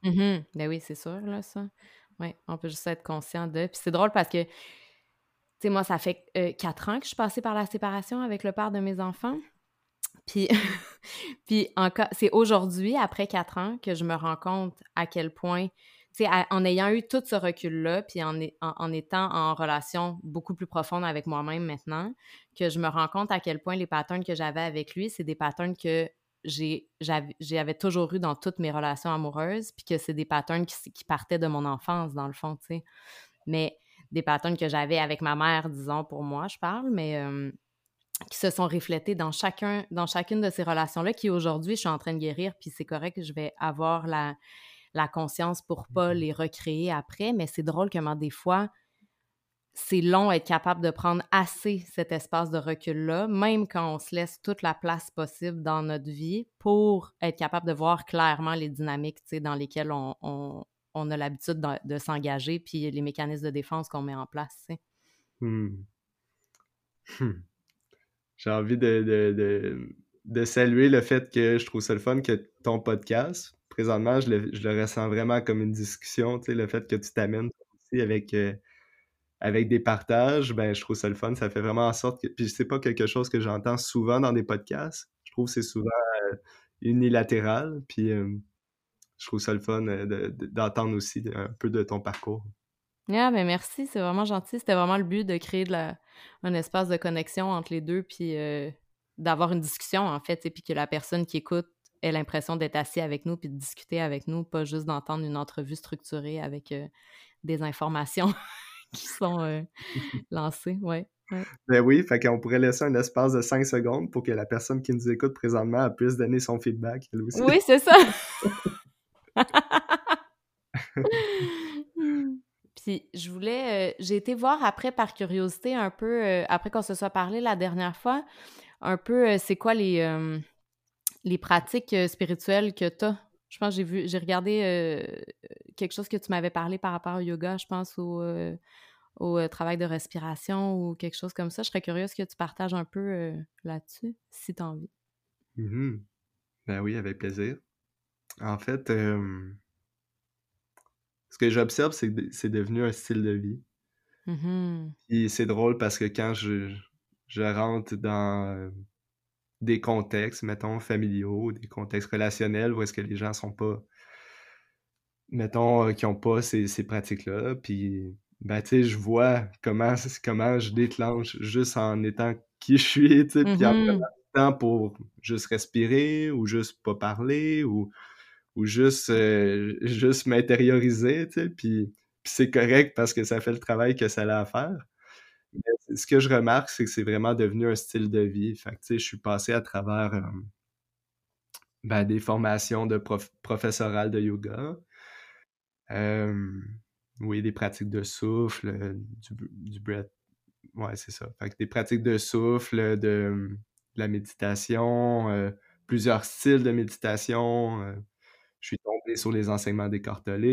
Speaker 1: Ben oui, c'est sûr, là, ça. Ouais, on peut juste être conscient de puis c'est drôle parce que, tu sais, moi, ça fait, 4 ans que je suis passée par la séparation avec le père de mes enfants, puis puis enco c'est aujourd'hui, après 4 ans, que je me rends compte à quel point, tu sais, en ayant eu tout ce recul-là, puis en étant en relation beaucoup plus profonde avec moi-même maintenant, que je me rends compte à quel point les patterns que j'avais avec lui, c'est des patterns que j'avais toujours eu dans toutes mes relations amoureuses, puis que c'est des patterns qui partaient de mon enfance, dans le fond, tu sais. Mais des patterns que j'avais avec ma mère, disons, pour moi, je parle, mais qui se sont reflétés dans chacune de ces relations-là, qui aujourd'hui, je suis en train de guérir, puis c'est correct que je vais avoir la conscience pour pas les recréer après, mais c'est drôle comment des fois, c'est long être capable de prendre assez cet espace de recul-là, même quand on se laisse toute la place possible dans notre vie pour être capable de voir clairement les dynamiques, tu sais, dans lesquelles on a l'habitude de s'engager, puis les mécanismes de défense qu'on met en place, tu sais.
Speaker 2: Mmh. Mmh. J'ai envie de saluer le fait que je trouve ça le fun que ton podcast, présentement, je le ressens vraiment comme une discussion, tu sais, le fait que tu t'amènes aussi avec des partages, ben, je trouve ça le fun. Ça fait vraiment en sorte que puis c'est pas quelque chose que j'entends souvent dans des podcasts. Je trouve que c'est souvent, unilatéral, puis, je trouve ça le fun, d'entendre aussi un peu de ton parcours.
Speaker 1: Ah, ben merci, c'est vraiment gentil. C'était vraiment le but de créer un espace de connexion entre les 2 puis, d'avoir une discussion, en fait, tu sais, puis que la personne qui écoute ait l'impression d'être assis avec nous puis de discuter avec nous, pas juste d'entendre une entrevue structurée avec, des informations qui sont, lancées. Ouais, ouais.
Speaker 2: Ben oui, fait qu'on pourrait laisser un espace de 5 secondes pour que la personne qui nous écoute présentement, elle puisse donner son feedback, elle aussi.
Speaker 1: Oui, c'est ça! Mmh. Puis je voulais, j'ai été voir après par curiosité un peu, après qu'on se soit parlé la dernière fois, un peu, c'est quoi les pratiques, spirituelles que tu as. Je pense que j'ai regardé, quelque chose que tu m'avais parlé par rapport au yoga, je pense au travail de respiration ou quelque chose comme ça. Je serais curieuse que tu partages un peu, là-dessus, si tu as envie.
Speaker 2: Mmh. Ben oui, avec plaisir. En fait, ce que j'observe, c'est devenu un style de vie.
Speaker 1: Mmh.
Speaker 2: Puis c'est drôle parce que quand je rentre dans, des contextes, mettons, familiaux, des contextes relationnels où est-ce que les gens sont pas mettons, qui ont pas ces pratiques-là, puis, ben, tu sais, je vois comment je déclenche juste en étant qui je suis, tu sais, puis en prenant
Speaker 1: Mmh.
Speaker 2: du temps pour juste respirer ou juste pas parler ou juste, juste m'intérioriser, tu sais, puis c'est correct parce que ça fait le travail que ça a à faire. Mais ce que je remarque, c'est que c'est vraiment devenu un style de vie. Fait que, tu sais, je suis passé à travers, ben, des formations de professoral de yoga. Oui, des pratiques de souffle, du breath ouais, c'est ça. Fait que des pratiques de souffle, de la méditation, plusieurs styles de méditation, je suis tombé sur les enseignements d'Eckhart Tolle,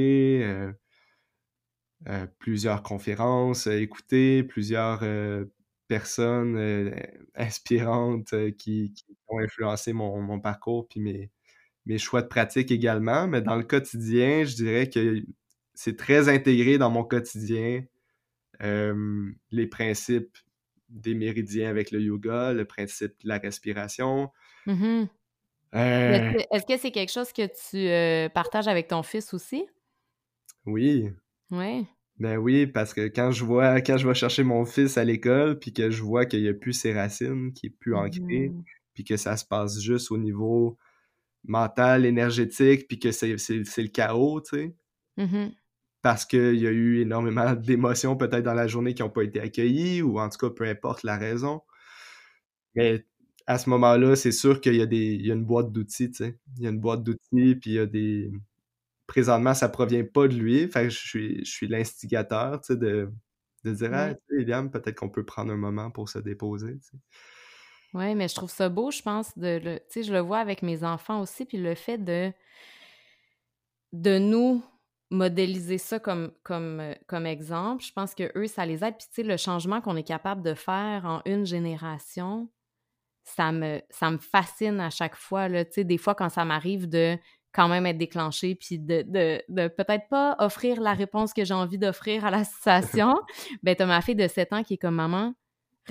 Speaker 2: plusieurs conférences, écoutées, plusieurs, personnes, inspirantes, qui ont influencé mon parcours puis mes choix de pratique également, mais dans le quotidien, je dirais que c'est très intégré dans mon quotidien, les principes des méridiens avec le yoga, le principe de la respiration.
Speaker 1: Mmh.
Speaker 2: Heu,
Speaker 1: Est-ce que c'est quelque chose que tu, partages avec ton fils aussi?
Speaker 2: oui,
Speaker 1: Ouais.
Speaker 2: ben oui, parce que quand je vais chercher mon fils à l'école, puis que je vois qu'il y a plus ses racines, qu'il est plus ancré,
Speaker 1: Mmh.
Speaker 2: puis que ça se passe juste au niveau mental, énergétique, puis que c'est le chaos, tu sais?
Speaker 1: Mmh.
Speaker 2: Parce qu'il y a eu énormément d'émotions peut-être dans la journée qui ont pas été accueillies ou en tout cas, peu importe la raison. Mais à ce moment-là, c'est sûr qu'il y a il y a une boîte d'outils, tu sais? Il y a une boîte d'outils, puis il y a des présentement, ça provient pas de lui, fait que je suis l'instigateur, tu sais, de dire: «Ah,
Speaker 1: Ouais.
Speaker 2: tu sais, Eliane, peut-être qu'on peut prendre un moment pour se déposer», tu sais?
Speaker 1: Ouais, mais je trouve ça beau, je pense, tu sais, je le vois avec mes enfants aussi, puis le fait de nous modéliser ça comme exemple, je pense qu'eux, ça les aide. Puis, tu sais, le changement qu'on est capable de faire en une génération, ça me fascine à chaque fois, là. Tu sais, des fois, quand ça m'arrive de quand même être déclenchée, puis de peut-être pas offrir la réponse que j'ai envie d'offrir à la situation, ben t'as ma fille de 7 ans qui est comme « Maman, respire ».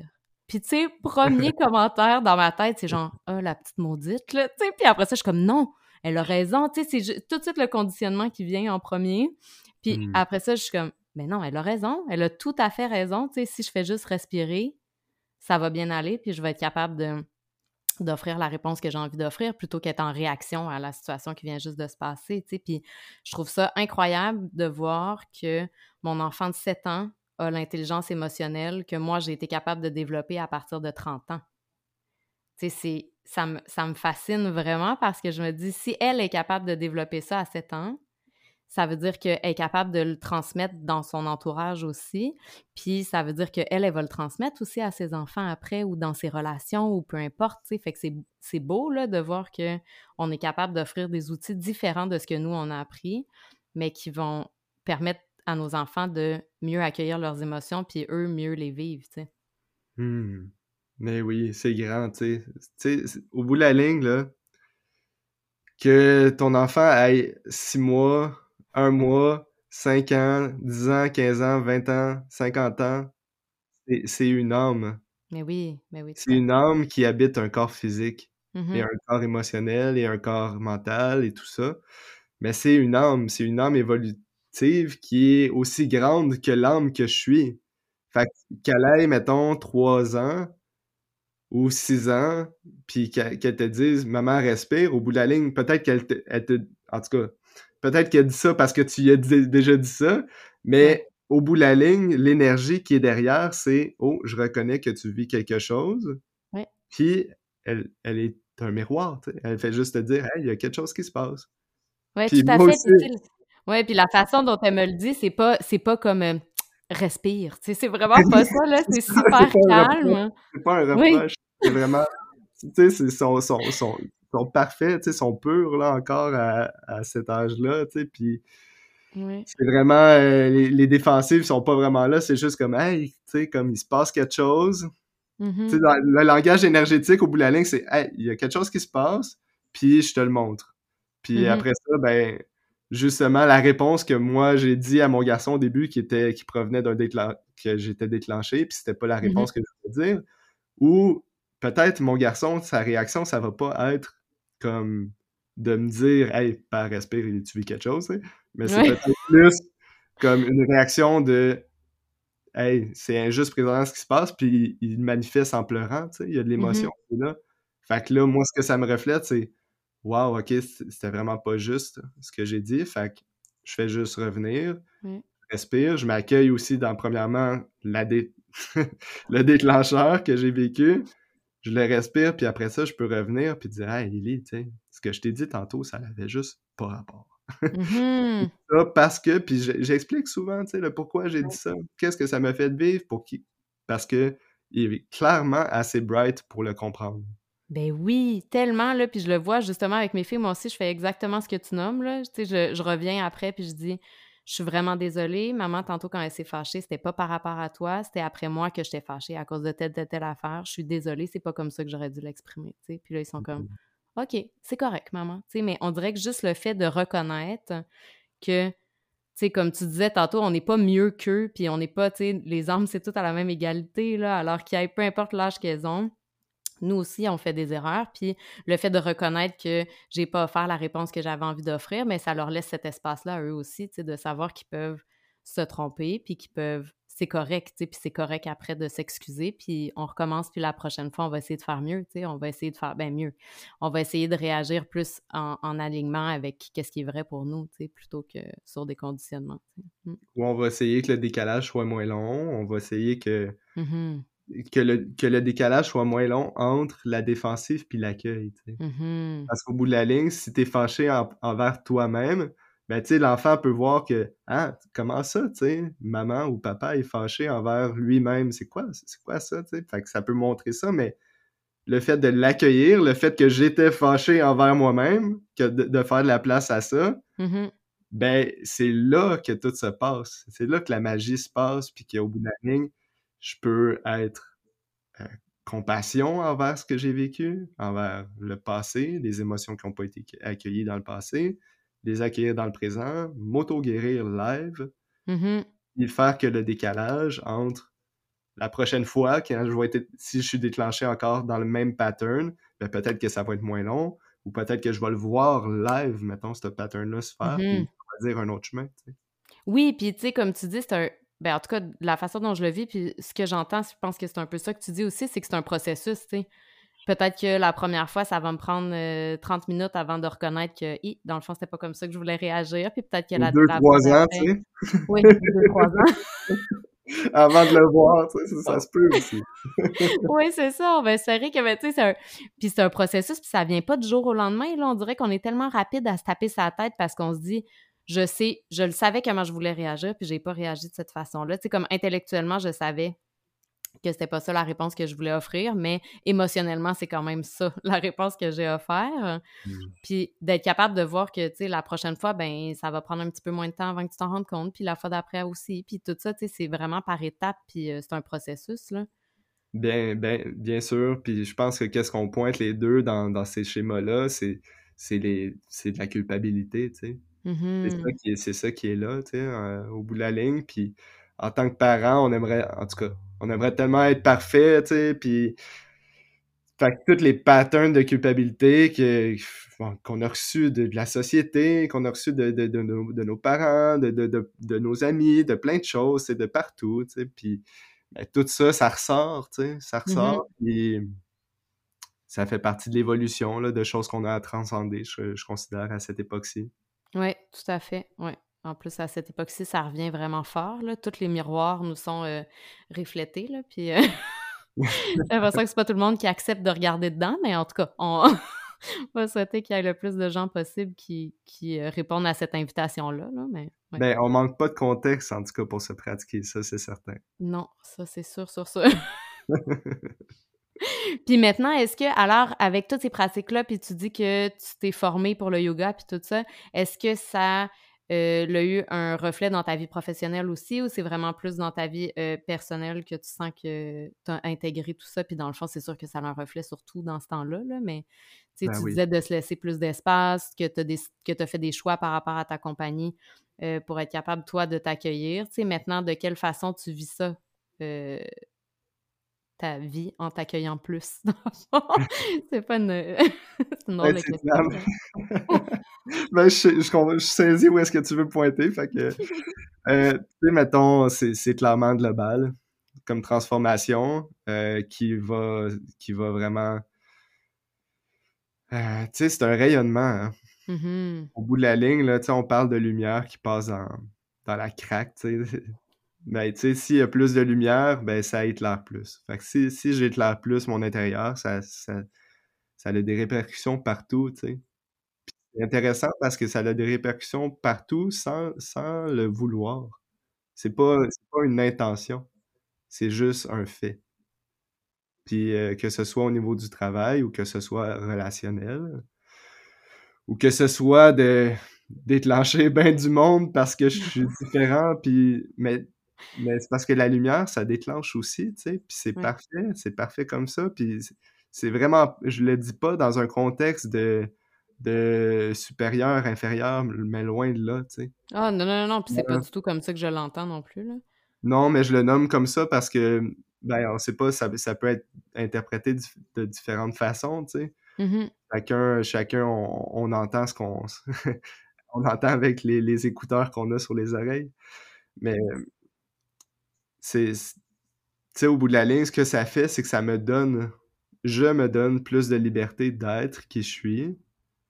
Speaker 1: Puis tu sais, premier commentaire dans ma tête, c'est genre « Ah, la petite maudite, là », tu sais, puis après ça, je suis comme « Non, elle a raison », tu sais, c'est tout de suite le conditionnement qui vient en premier. Puis
Speaker 2: Mmh.
Speaker 1: après ça, je suis comme « Mais non, elle a raison, elle a tout à fait raison, tu sais, si je fais juste respirer, ça va bien aller, puis je vais être capable d'offrir la réponse que j'ai envie d'offrir plutôt qu'être en réaction à la situation qui vient juste de se passer, tu sais. Puis je trouve ça incroyable de voir que mon enfant de 7 ans a l'intelligence émotionnelle que moi, j'ai été capable de développer à partir de 30 ans. Tu sais, ça me fascine vraiment parce que je me dis, si elle est capable de développer ça à 7 ans, ça veut dire qu'elle est capable de le transmettre dans son entourage aussi, puis ça veut dire qu'elle, elle va le transmettre aussi à ses enfants après ou dans ses relations ou peu importe, tu sais. Fait que c'est beau, là, de voir qu'on est capable d'offrir des outils différents de ce que nous, on a appris, mais qui vont permettre à nos enfants de mieux accueillir leurs émotions puis eux, mieux les vivre, tu sais.
Speaker 2: Mmh. Mais oui, c'est grand, tu sais. Tu sais, au bout de la ligne, là, que ton enfant ait 6 mois, 1 mois, 5 ans, 10 ans, 15 ans, 20 ans, 50 ans, c'est une âme.
Speaker 1: Mais oui, tout
Speaker 2: C'est
Speaker 1: à
Speaker 2: une
Speaker 1: fait.
Speaker 2: âme qui habite un corps physique et un
Speaker 1: Mhm,
Speaker 2: corps émotionnel et un corps mental et tout ça. Mais c'est une âme évolutive qui est aussi grande que l'âme que je suis. Fait qu'elle ait, mettons, 3 ans ou 6 ans, puis qu'elle te dise: «Maman, respire», au bout de la ligne, peut-être elle te en tout cas, peut-être qu'elle dit ça parce que tu lui as déjà dit ça,
Speaker 1: ouais,
Speaker 2: mais au bout de la ligne, l'énergie qui est derrière, c'est: «Oh, je reconnais que tu vis quelque chose»,
Speaker 1: ouais.
Speaker 2: puis elle est un miroir, tu sais. Elle fait juste te dire: «Hey, il y a quelque chose qui se passe».
Speaker 1: Ouais, tout
Speaker 2: Puis
Speaker 1: à
Speaker 2: moi
Speaker 1: fait,
Speaker 2: aussi,
Speaker 1: puis tu sais ouais, puis la façon dont elle me le dit, c'est pas comme, «Respire», tu sais, c'est vraiment pas ça, là, c'est
Speaker 2: c'est
Speaker 1: super
Speaker 2: pas un reproche,
Speaker 1: calme.
Speaker 2: c'est pas un
Speaker 1: Oui.
Speaker 2: reproche, c'est vraiment, tu sais, c'est sont parfaits, tu sais, sont purs, là, encore à cet âge-là, tu sais, puis
Speaker 1: Ouais.
Speaker 2: c'est vraiment, les défensives sont pas vraiment là, c'est juste comme: «Hey», tu sais, comme il se passe quelque chose. Tu sais,
Speaker 1: Mhm.
Speaker 2: dans le langage énergétique, au bout de la ligne, c'est: «Hey, il y a quelque chose qui se passe, puis je te le montre». Puis
Speaker 1: Mhm.
Speaker 2: après ça, ben, justement, la réponse que moi j'ai dit à mon garçon au début qui provenait d'un que j'étais déclenché, puis c'était pas la
Speaker 1: Mhm.
Speaker 2: réponse que je voulais dire, ou peut-être mon garçon, sa réaction, ça va pas être comme de me dire: «Hey, père, respire et tu vis quelque chose», tu sais? Mais c'est
Speaker 1: Ouais.
Speaker 2: peut-être plus comme une réaction de: «Hey, c'est injuste présentement ce qui se passe», puis il manifeste en pleurant, tu sais? Il y a de l'émotion
Speaker 1: Mhm.
Speaker 2: qui est là. Fait que là, moi, ce que ça me reflète, c'est: «Wow, OK, c'était vraiment pas juste ce que j'ai dit». Fait que je fais juste revenir,
Speaker 1: Ouais.
Speaker 2: respire, je m'accueille aussi dans premièrement la dé le déclencheur que j'ai vécu, je le respire, puis après ça, je peux revenir puis dire: «Hey Lily, tu sais, ce que je t'ai dit tantôt, ça avait juste pas rapport».
Speaker 1: Mhm.
Speaker 2: Ça parce que puis j'explique souvent, tu sais, le pourquoi j'ai dit ça. Qu'est-ce que ça m'a fait vivre pour qui parce qu'il est clairement assez bright pour le comprendre.
Speaker 1: Ben oui, tellement, là, puis je le vois justement avec mes filles, moi aussi, je fais exactement ce que tu nommes, là. Tu sais, je reviens après puis je dis: «Je suis vraiment désolée, maman, tantôt, quand elle s'est fâchée, c'était pas par rapport à toi, c'était après moi que j'étais fâchée à cause de telle affaire. Je suis désolée, c'est pas comme ça que j'aurais dû l'exprimer», tu sais? Puis là, ils sont comme:
Speaker 2: Mmh.
Speaker 1: «OK, c'est correct, maman», tu sais? Mais on dirait que juste le fait de reconnaître que, tu sais, comme tu disais tantôt, on n'est pas mieux qu'eux, puis on n'est pas, tu sais, les âmes, c'est toutes à la même égalité, là, alors qu'il y ait peu importe l'âge qu'elles ont, nous aussi, on fait des erreurs, puis le fait de reconnaître que j'ai pas offert la réponse que j'avais envie d'offrir, mais ça leur laisse cet espace-là à eux aussi, tu sais, de savoir qu'ils peuvent se tromper, puis qu'ils peuvent c'est correct, tu sais, puis c'est correct après de s'excuser, puis on recommence, puis la prochaine fois, on va essayer de faire mieux, tu sais, on va essayer de faire ben mieux. On va essayer de réagir plus en alignement avec qu'est-ce qui est vrai pour nous, tu sais, plutôt que sur des conditionnements, tu sais.
Speaker 2: Ou on va essayer que le décalage soit moins long, on va essayer
Speaker 1: Mhm.
Speaker 2: que le décalage soit moins long entre la défensive puis l'accueil, tu sais.
Speaker 1: Mhm.
Speaker 2: Parce qu'au bout de la ligne, si tu es fâché envers toi-même, ben, tu sais, l'enfant peut voir que: «Ah, comment ça, tu sais, maman ou papa est fâché envers lui-même, c'est quoi ça?» tu sais? Fait que ça peut montrer ça, mais le fait de l'accueillir, le fait que j'étais fâché envers moi-même, que de faire de la place à ça,
Speaker 1: Mhm.
Speaker 2: ben, c'est là que tout se passe. C'est là que la magie se passe, puis qu'au bout de la ligne, je peux être, heu, compassion envers ce que j'ai vécu, envers le passé, les émotions qui n'ont pas été accueillies dans le passé, les accueillir dans le présent, m'auto-guérir live,
Speaker 1: Mmh.
Speaker 2: et faire que le décalage entre la prochaine fois, quand je vais être, si je suis déclenché encore dans le même pattern, ben peut-être que ça va être moins long, ou peut-être que je vais le voir live, mettons, ce pattern-là se faire, puis
Speaker 1: Mmh.
Speaker 2: choisir un autre chemin, tu sais.
Speaker 1: Oui, puis tu sais, comme tu dis, c'est un ben, en tout cas, de la façon dont je le vis, puis ce que j'entends, je pense que c'est un peu ça que tu dis aussi, c'est que c'est un processus, tu sais. Peut-être que la première fois, ça va me prendre, 30 minutes avant de reconnaître que: «Hi, dans le fond, c'était pas comme ça que je voulais réagir», puis peut-être que
Speaker 2: Ou
Speaker 1: la fois
Speaker 2: 2-3 ans,
Speaker 1: d'après
Speaker 2: tu sais,
Speaker 1: oui, ou 2-3 ans.
Speaker 2: avant de le voir, tu sais, ça se peut aussi.
Speaker 1: Oui, c'est ça, on va espérer que, ben, tu sais, c'est un processus, puis ça vient pas du jour au lendemain, là. On dirait qu'on est tellement rapide à se taper sa tête parce qu'on se dit: je le savais comment je voulais réagir, puis j'ai pas réagi de cette façon-là». Tu sais, comme intellectuellement, je savais que c'était pas ça la réponse que je voulais offrir, mais émotionnellement, c'est quand même ça, la réponse que j'ai offert.
Speaker 2: Mmh.
Speaker 1: Puis d'être capable de voir que, tu sais, la prochaine fois, ben, ça va prendre un petit peu moins de temps avant que tu t'en rendes compte, puis la fois d'après aussi, puis tout ça, tu sais, c'est vraiment par étapes, puis c'est un processus, là.
Speaker 2: Bien sûr, puis je pense que qu'est-ce qu'on pointe les 2 dans ces schémas-là, c'est de la culpabilité, tu sais.
Speaker 1: Mmh.
Speaker 2: C'est ça qui est là, tu sais, au bout de la ligne, puis en tant que parent, on aimerait en tout cas, on aimerait tellement être parfait, tu sais, puis fait que tous les patterns de culpabilité bon, qu'on a reçus de la société, qu'on a reçus de nos parents, de nos amis, de plein de choses, c'est de partout, tu sais, puis, ben, tout ça, ça ressort, tu sais, ça
Speaker 1: Mmh.
Speaker 2: ressort, puis ça fait partie de l'évolution, là, de choses qu'on a à transcender, je considère, à cette époque-ci.
Speaker 1: Ouais, tout à fait, ouais. En plus, à cette époque-ci, ça revient vraiment fort, là. Tous les miroirs nous sont, reflétés, là, puis, j'ai l'impression que c'est pas tout le monde qui accepte de regarder dedans, mais en tout cas, on on va souhaiter qu'il y ait le plus de gens possible qui répondent à cette invitation-là, là, mais ouais.
Speaker 2: Ben, on manque pas de contexte, en tout cas, pour se pratiquer, ça, c'est certain.
Speaker 1: Non, ça, c'est sûr, sûr, sûr. Puis maintenant, est-ce que alors avec toutes ces pratiques-là, puis tu dis que tu t'es formé pour le yoga puis tout ça, est-ce que ça, l'a eu un reflet dans ta vie professionnelle aussi ou c'est vraiment plus dans ta vie, personnelle que tu sens que tu as intégré tout ça? Puis dans le fond, c'est sûr que ça a un reflet surtout dans ce temps-là, là, mais tu sais,
Speaker 2: Ben
Speaker 1: tu
Speaker 2: oui.
Speaker 1: disais de se laisser plus d'espace, que tu as fait des choix par rapport à ta compagnie, pour être capable, toi, de t'accueillir. Tu sais, maintenant, de quelle façon tu vis ça? Heu Ta vie en t'accueillant plus, dans le fond. C'est pas une, c'est une
Speaker 2: Ben,
Speaker 1: drôle de
Speaker 2: c'est
Speaker 1: question,
Speaker 2: finalement
Speaker 1: mais
Speaker 2: ben, je saisis où est-ce que tu veux pointer, fait que, tu sais, mettons, c'est clairement global comme transformation, qui va vraiment, tu sais, c'est un rayonnement, hein.
Speaker 1: Mmh mh.
Speaker 2: Au bout de la ligne, là, tu sais, on parle de lumière qui passe dans la craque, tu sais. Ben, tu sais, s'il y a plus de lumière, ben, ça éclaire plus. Fait que si j'éclaire plus mon intérieur, ça a des répercussions partout, tu sais. C'est intéressant parce que ça a des répercussions partout sans le vouloir. C'est pas une intention, c'est juste un fait. Puis, que ce soit au niveau du travail ou que ce soit relationnel ou que ce soit de déclencher ben du monde parce que je suis différent, puis mais c'est parce que la lumière, ça déclenche aussi, tu sais, puis
Speaker 1: Ouais.
Speaker 2: c'est parfait comme ça, puis c'est vraiment je le dis pas dans un contexte de supérieur, inférieur, mais loin de là, tu sais.
Speaker 1: Ah non, non, non, non, puis c'est pas
Speaker 2: Ouais.
Speaker 1: du tout comme ça que je l'entends non plus, là.
Speaker 2: Non, mais je le nomme comme ça parce que, ben, on sait pas, ça peut être interprété de différentes façons, tu sais.
Speaker 1: Mmh mh.
Speaker 2: Chacun on entend ce qu'on on entend avec les écouteurs qu'on a sur les oreilles. Mais c'est tu sais, au bout de la ligne, ce que ça fait, c'est que je me donne plus de liberté d'être qui je suis,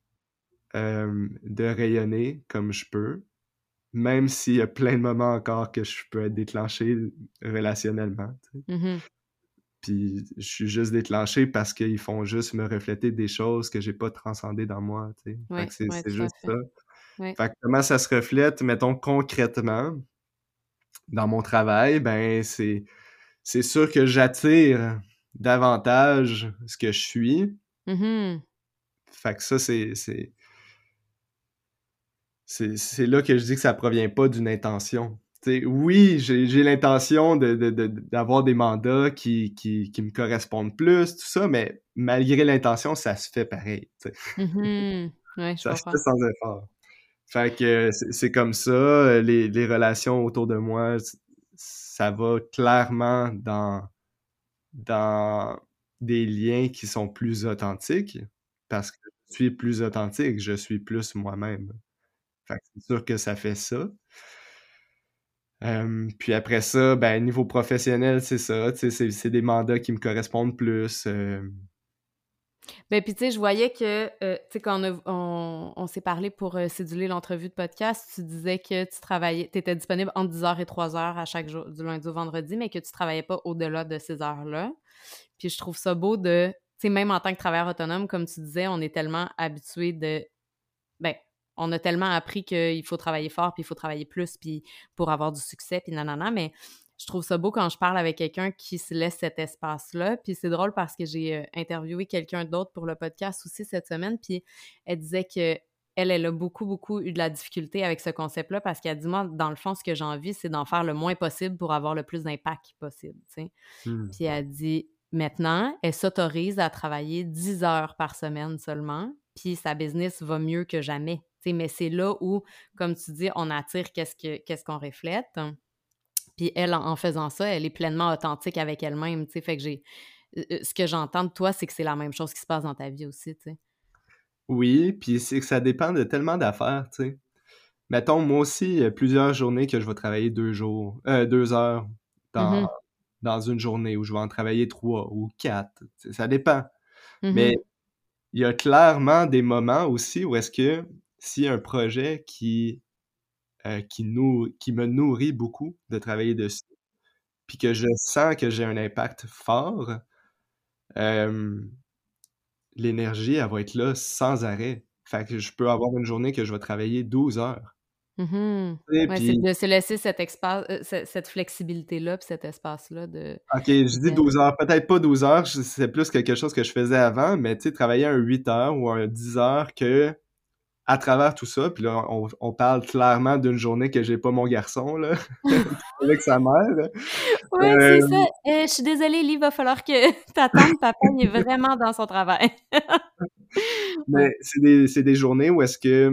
Speaker 2: de rayonner comme je peux, même s'il y a plein de moments encore que je peux être déclenché relationnellement, tu sais.
Speaker 1: Mmh mh.
Speaker 2: Puis je suis juste déclenché parce qu'ils font juste me refléter des choses que j'ai pas transcendées dans moi, tu sais. Fait que
Speaker 1: Ouais, ouais,
Speaker 2: c'est
Speaker 1: tout à
Speaker 2: juste ça.
Speaker 1: fait. Ouais.
Speaker 2: Fait que comment ça se reflète, mettons concrètement, dans mon travail? Ben, c'est sûr que j'attire davantage ce que je suis.
Speaker 1: Mmh mh.
Speaker 2: Fait que ça, c'est là que je dis que ça provient pas d'une intention. Tu sais, oui, j'ai l'intention d'avoir des mandats qui me correspondent plus, tout ça, mais malgré l'intention, ça se fait pareil, tu sais.
Speaker 1: Mhm. Ouais, je
Speaker 2: Ça se fait
Speaker 1: comprends.
Speaker 2: sans effort. Fait que c'est comme ça, les relations autour de moi, ça va clairement dans des liens qui sont plus authentiques, parce que je suis plus authentique, je suis plus moi-même. Fait que c'est sûr que ça fait ça. Puis après ça, ben, niveau professionnel, c'est ça, tu sais, c'est des mandats qui me correspondent plus.
Speaker 1: Ben, puis tu sais, je voyais que, tu sais, quand on s'est parlé pour céduler l'entrevue de podcast, tu disais que tu étais disponible entre 10 heures et 3 heures à chaque jour, du lundi au vendredi, mais que tu travaillais pas au-delà de ces heures-là. Puis je trouve ça beau tu sais, même en tant que travailleur autonome, comme tu disais, on est tellement habitué ben, on a tellement appris qu'il faut travailler fort, puis il faut travailler plus, puis pour avoir du succès, puis nanana, mais je trouve ça beau quand je parle avec quelqu'un qui se laisse cet espace-là. Puis c'est drôle parce que j'ai interviewé quelqu'un d'autre pour le podcast aussi cette semaine, puis elle disait que elle a beaucoup, beaucoup eu de la difficulté avec ce concept-là parce qu'elle dit, moi, dans le fond, ce que j'ai envie, c'est d'en faire le moins possible pour avoir le plus d'impact possible, tu sais.
Speaker 2: Mmh.
Speaker 1: Puis elle dit, maintenant, elle s'autorise à travailler 10 heures par semaine seulement, puis sa business va mieux que jamais. Tu sais, mais c'est là où, comme tu dis, on attire qu'est-ce qu'on reflète. Puis elle, en faisant ça, elle est pleinement authentique avec elle-même. Tu sais, fait que ce que j'entends de toi, c'est que c'est la même chose qui se passe dans ta vie aussi, tu sais.
Speaker 2: Oui, puis c'est que ça dépend de tellement d'affaires, tu sais. Mettons, moi aussi, il y a plusieurs journées que je vais travailler 2 heures dans
Speaker 1: Mhm,
Speaker 2: dans une journée, où je vais en travailler 3 ou 4, tu sais, ça dépend. Mais
Speaker 1: mhm,
Speaker 2: il y a clairement des moments aussi où est-ce que s'il y a un projet qui me nourrit beaucoup de travailler dessus, puis que je sens que j'ai un impact fort, hem, l'énergie, elle va être là sans arrêt. Fait que je peux avoir une journée que je vais travailler 12 heures.
Speaker 1: mhm.
Speaker 2: Tu sais,
Speaker 1: Ouais, c'est
Speaker 2: puis
Speaker 1: de se laisser cet espace, cette flexibilité-là, puis cet espace-là
Speaker 2: OK, je dis
Speaker 1: de...
Speaker 2: 12 heures, peut-être pas 12 heures, c'est plus quelque chose que je faisais avant, mais tu sais, travailler un 8 heures ou un 10 heures que, à travers tout ça, puis là, on parle clairement d'une journée que j'ai pas mon garçon, là, avec sa mère, là.
Speaker 1: Ouais, c'est ça.
Speaker 2: Hem,
Speaker 1: Je suis désolée, Ly, il va falloir que tu attendes. Papa, il est vraiment dans son travail.
Speaker 2: mais
Speaker 1: Ouais.
Speaker 2: c'est des journées où est-ce que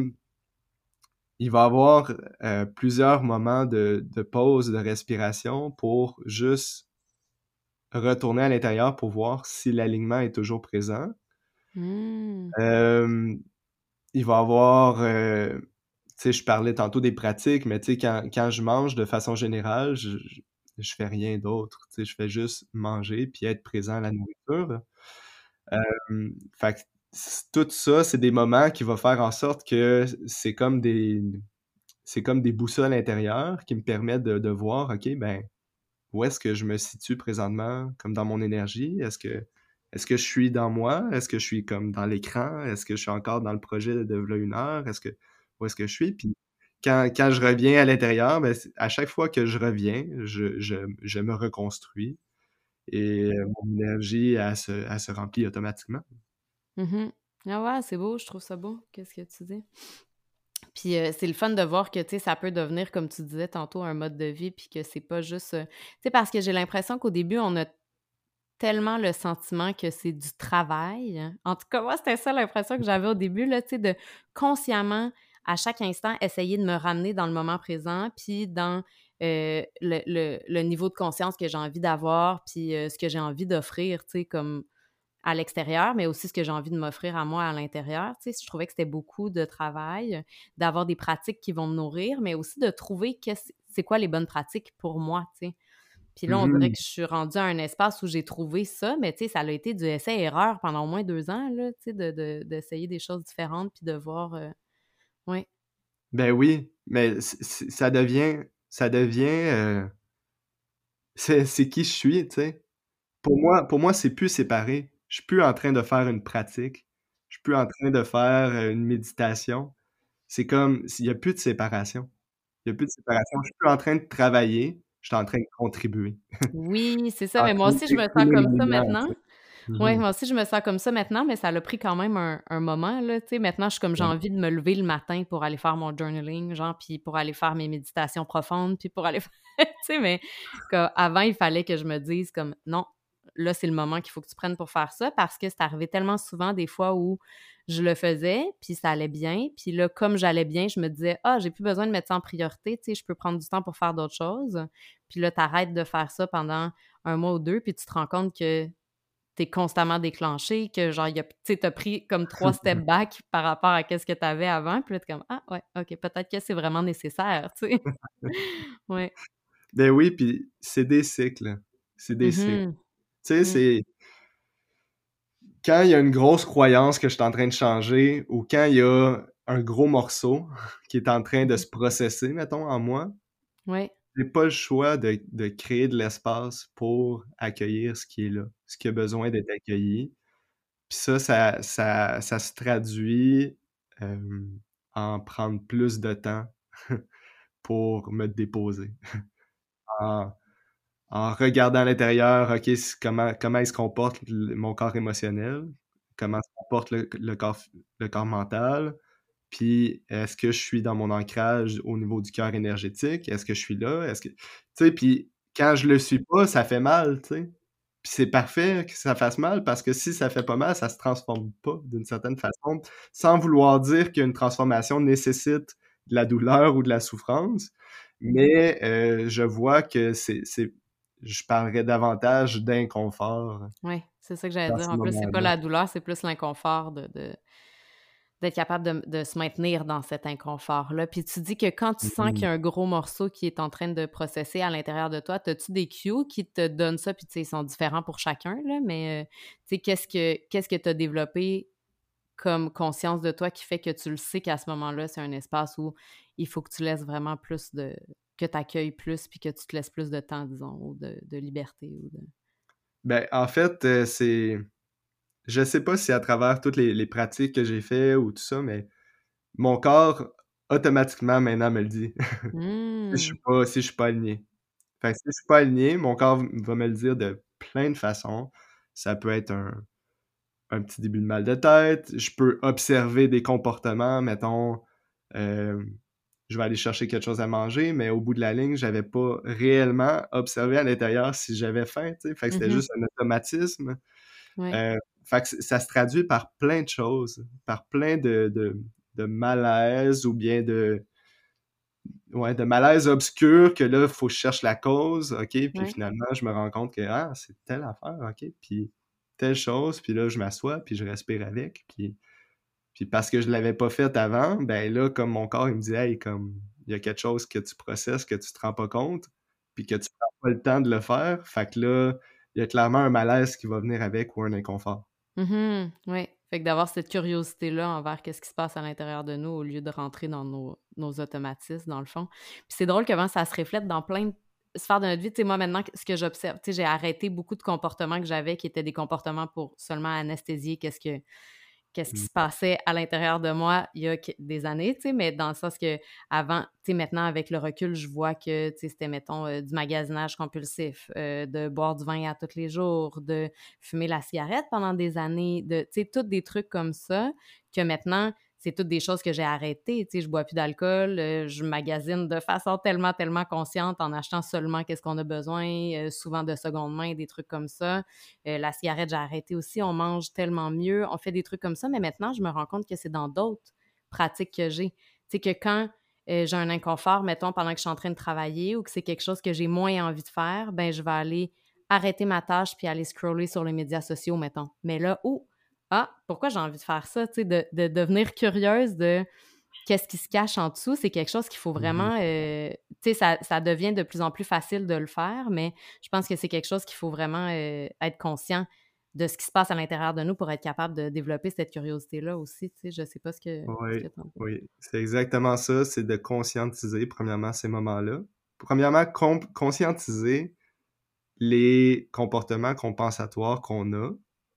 Speaker 2: il va y avoir, plusieurs moments de pause, de respiration pour juste retourner à l'intérieur pour voir si l'alignement est toujours présent.
Speaker 1: Mmh.
Speaker 2: Hem, il va y avoir, tu sais, je parlais tantôt des pratiques, mais tu sais, quand je mange de façon générale, je fais rien d'autre, tu sais, je fais juste manger puis être présent à la nourriture. Fait que tout ça, c'est des moments qui vont faire en sorte que c'est comme des boussoles intérieures qui me permettent de voir, OK, ben, où est-ce que je me situe présentement comme dans mon énergie? Est-ce que je suis dans moi? Est-ce que je suis comme dans l'écran? Est-ce que je suis encore dans le projet de v'là une heure? Où est-ce que je suis? Puis quand je reviens à l'intérieur, ben, à chaque fois que je reviens, je me reconstruis et mon énergie, elle se remplit automatiquement.
Speaker 1: Mmh. Ah ouais, c'est beau, je trouve ça beau, qu'est-ce que tu dis. Puis, c'est le fun de voir que, tu sais, ça peut devenir, comme tu disais tantôt, un mode de vie, puis que c'est pas juste, tu sais, parce que j'ai l'impression qu'au début, on a tellement le sentiment que c'est du travail. En tout cas, moi, c'était ça l'impression que j'avais au début, là, tu sais, de consciemment, à chaque instant, essayer de me ramener dans le moment présent, puis dans, le niveau de conscience que j'ai envie d'avoir, puis, ce que j'ai envie d'offrir, tu sais, comme à l'extérieur, mais aussi ce que j'ai envie de m'offrir à moi à l'intérieur. Tu sais, je trouvais que c'était beaucoup de travail, d'avoir des pratiques qui vont me nourrir, mais aussi de trouver c'est quoi les bonnes pratiques pour moi, tu sais. Puis là, on dirait
Speaker 2: Mmh.
Speaker 1: que je suis rendue à un espace où j'ai trouvé ça, mais tu sais, ça a été du essai-erreur pendant au moins 2 ans, là, tu sais, d'essayer des choses différentes puis de voir, ouais.
Speaker 2: Ben oui, mais ça devient, c'est qui je suis, tu sais? Pour moi, c'est plus séparé. Je suis plus en train de faire une pratique. Je suis plus en train de faire, une méditation. C'est comme s'il y a plus de séparation. Il y a plus de séparation. Je suis plus en train de travailler, je suis en train de contribuer.
Speaker 1: Oui, c'est
Speaker 2: Je
Speaker 1: ça,
Speaker 2: suis en
Speaker 1: mais moi
Speaker 2: train
Speaker 1: aussi, je me sens
Speaker 2: d'exprimer ma
Speaker 1: comme ça
Speaker 2: lumière,
Speaker 1: maintenant.
Speaker 2: tu sais?
Speaker 1: Ouais,
Speaker 2: Mmh.
Speaker 1: moi aussi, je me sens comme ça maintenant, mais ça l'a pris quand même un moment, là, tu sais. Maintenant, je suis comme j'ai
Speaker 2: Ouais.
Speaker 1: envie de me lever le matin pour aller faire mon journaling, genre, puis pour aller faire mes méditations profondes, puis pour aller faire tu sais, mais qu'avant, il fallait que je me dise comme: «Non, là, c'est le moment qu'il faut que tu prennes pour faire ça», parce que c'est arrivé tellement souvent des fois où je le faisais, puis ça allait bien, puis là, comme j'allais bien, je me disais: «Ah, j'ai plus besoin de mettre ça en priorité, tu sais, je peux prendre du temps pour faire d'autres choses». Puis là, tu arrêtes de faire ça pendant 1 mois ou 2, puis tu te rends compte que t'es constamment déclenché, que genre, il y a tu sais, tu pris comme 3 step back par rapport à qu'est-ce que tu avais avant, puis là, tu comme: «Ah ouais, OK, peut-être que c'est vraiment nécessaire», tu sais? Ouais.
Speaker 2: Ben oui, puis c'est des cycles. C'est des cycles.
Speaker 1: Mmh
Speaker 2: Tu sais,
Speaker 1: mh.
Speaker 2: c'est quand il y a une grosse croyance que je suis en train de changer ou quand il y a un gros morceau qui est en train de
Speaker 1: Mmh.
Speaker 2: se processer, mettons, en moi,
Speaker 1: Ouais.
Speaker 2: j'ai pas le choix de créer de l'espace pour accueillir ce qui est là, ce qui a besoin d'être accueilli. Puis ça se traduit, en prendre plus de temps pour me déposer. En en regardant à l'intérieur, OK, comment il se comporte mon corps émotionnel? Comment se comporte le corps mental? Puis est-ce que je suis dans mon ancrage au niveau du cœur énergétique? Est-ce que je suis là? Est-ce que tu sais, puis quand je le suis pas, ça fait mal, tu sais? Puis c'est parfait que ça fasse mal parce que si ça fait pas mal, ça se transforme pas d'une certaine façon, sans vouloir dire qu'une transformation nécessite de la douleur ou de la souffrance, mais je vois que c'est je parlerais davantage d'inconfort
Speaker 1: Ouais, c'est ça que j'allais
Speaker 2: dans
Speaker 1: dire.
Speaker 2: ces
Speaker 1: En plus, c'est pas
Speaker 2: moments-là.
Speaker 1: la douleur, c'est plus l'inconfort de d'être capable de se maintenir dans cet inconfort-là. Puis tu dis que quand tu sens qu'il
Speaker 2: Mmh.
Speaker 1: y a un gros morceau qui est en train de processer à l'intérieur de toi, as-tu des cues qui te donnent ça? Puis tu sais, ils sont différents pour chacun, là, mais tu sais, qu'est-ce que tu as développé comme conscience de toi qui fait que tu le sais qu'à ce moment-là, c'est un espace où il faut que tu laisses vraiment plus de que tu accueilles plus puis que tu te laisses plus de temps, disons, ou de liberté ou de
Speaker 2: Ben, en fait, c'est je sais pas si à travers toutes les pratiques que j'ai fait ou tout ça, mais mon corps, automatiquement, maintenant, me le dit.
Speaker 1: Mmh.
Speaker 2: Si je suis pas aligné. Fait que si je suis pas aligné, mon corps va me le dire de plein de façons. Ça peut être un petit début de mal de tête, je peux observer des comportements, mettons, hem, je vais aller chercher quelque chose à manger, mais au bout de la ligne, j'avais pas réellement observé à l'intérieur si j'avais faim, tu sais? Fait que c'était
Speaker 1: Mmh.
Speaker 2: juste un automatisme.
Speaker 1: Ouais.
Speaker 2: Heu, fait que ça se traduit par plein de choses, par plein de malaise ou bien de malaise obscur que là, faut que je cherche la cause, OK? Puis
Speaker 1: Ouais.
Speaker 2: finalement, je me rends compte que, ah, c'est telle affaire, OK? Puis telle chose, puis là, je m'assois, puis je respire avec, puis parce que je l'avais pas fait avant, ben là, comme mon corps, il me dit: «Hey, comme, il y a quelque chose que tu processes, que tu te rends pas compte, puis que tu prends pas le temps de le faire». Fait que là, il y a clairement un malaise qui va venir avec ou un inconfort.
Speaker 1: Mmh. Ouais. Fait que d'avoir cette curiosité-là envers qu'est-ce qui se passe à l'intérieur de nous au lieu de rentrer dans nos automatismes, dans le fond. Puis c'est drôle comment ça se reflète dans plein de sphères de notre vie. Tu sais, moi, maintenant, ce que j'observe, tu sais, j'ai arrêté beaucoup de comportements que j'avais qui étaient des comportements pour seulement anesthésier qu'est-ce qui
Speaker 2: Mmh.
Speaker 1: se passait à l'intérieur de moi il y a des années, tu sais, mais dans le sens que avant, tu sais, maintenant, avec le recul, je vois que, tu sais, c'était, mettons, du magasinage compulsif, de boire du vin à tous les jours, de fumer la cigarette pendant des années, de, tu sais, tous des trucs comme ça que maintenant, c'est toutes des choses que j'ai arrêtées, tu sais, je bois plus d'alcool, je magasine de façon tellement, tellement consciente en achetant seulement qu'est-ce qu'on a besoin, souvent de seconde main, des trucs comme ça. La cigarette, j'ai arrêté aussi. On mange tellement mieux. On fait des trucs comme ça. Mais maintenant, je me rends compte que c'est dans d'autres pratiques que j'ai. Tu sais, que quand j'ai un inconfort, mettons, pendant que je suis en train de travailler ou que c'est quelque chose que j'ai moins envie de faire, ben je vais aller arrêter ma tâche puis aller scroller sur les médias sociaux, mettons. Mais là, oh, ah, pourquoi j'ai envie de faire ça? Tu sais, de devenir curieuse de qu'est-ce qui se cache en dessous, c'est quelque chose qu'il faut
Speaker 2: Mmh.
Speaker 1: vraiment, tu sais, ça devient de plus en plus facile de le faire, mais je pense que c'est quelque chose qu'il faut vraiment, être conscient de ce qui se passe à l'intérieur de nous pour être capable de développer cette curiosité-là aussi, tu sais. Je sais pas ce que
Speaker 2: Oui,
Speaker 1: tu en penses?
Speaker 2: oui, c'est exactement ça, c'est de conscientiser, premièrement, ces moments-là. Premièrement, conscientiser les comportements compensatoires qu'on a,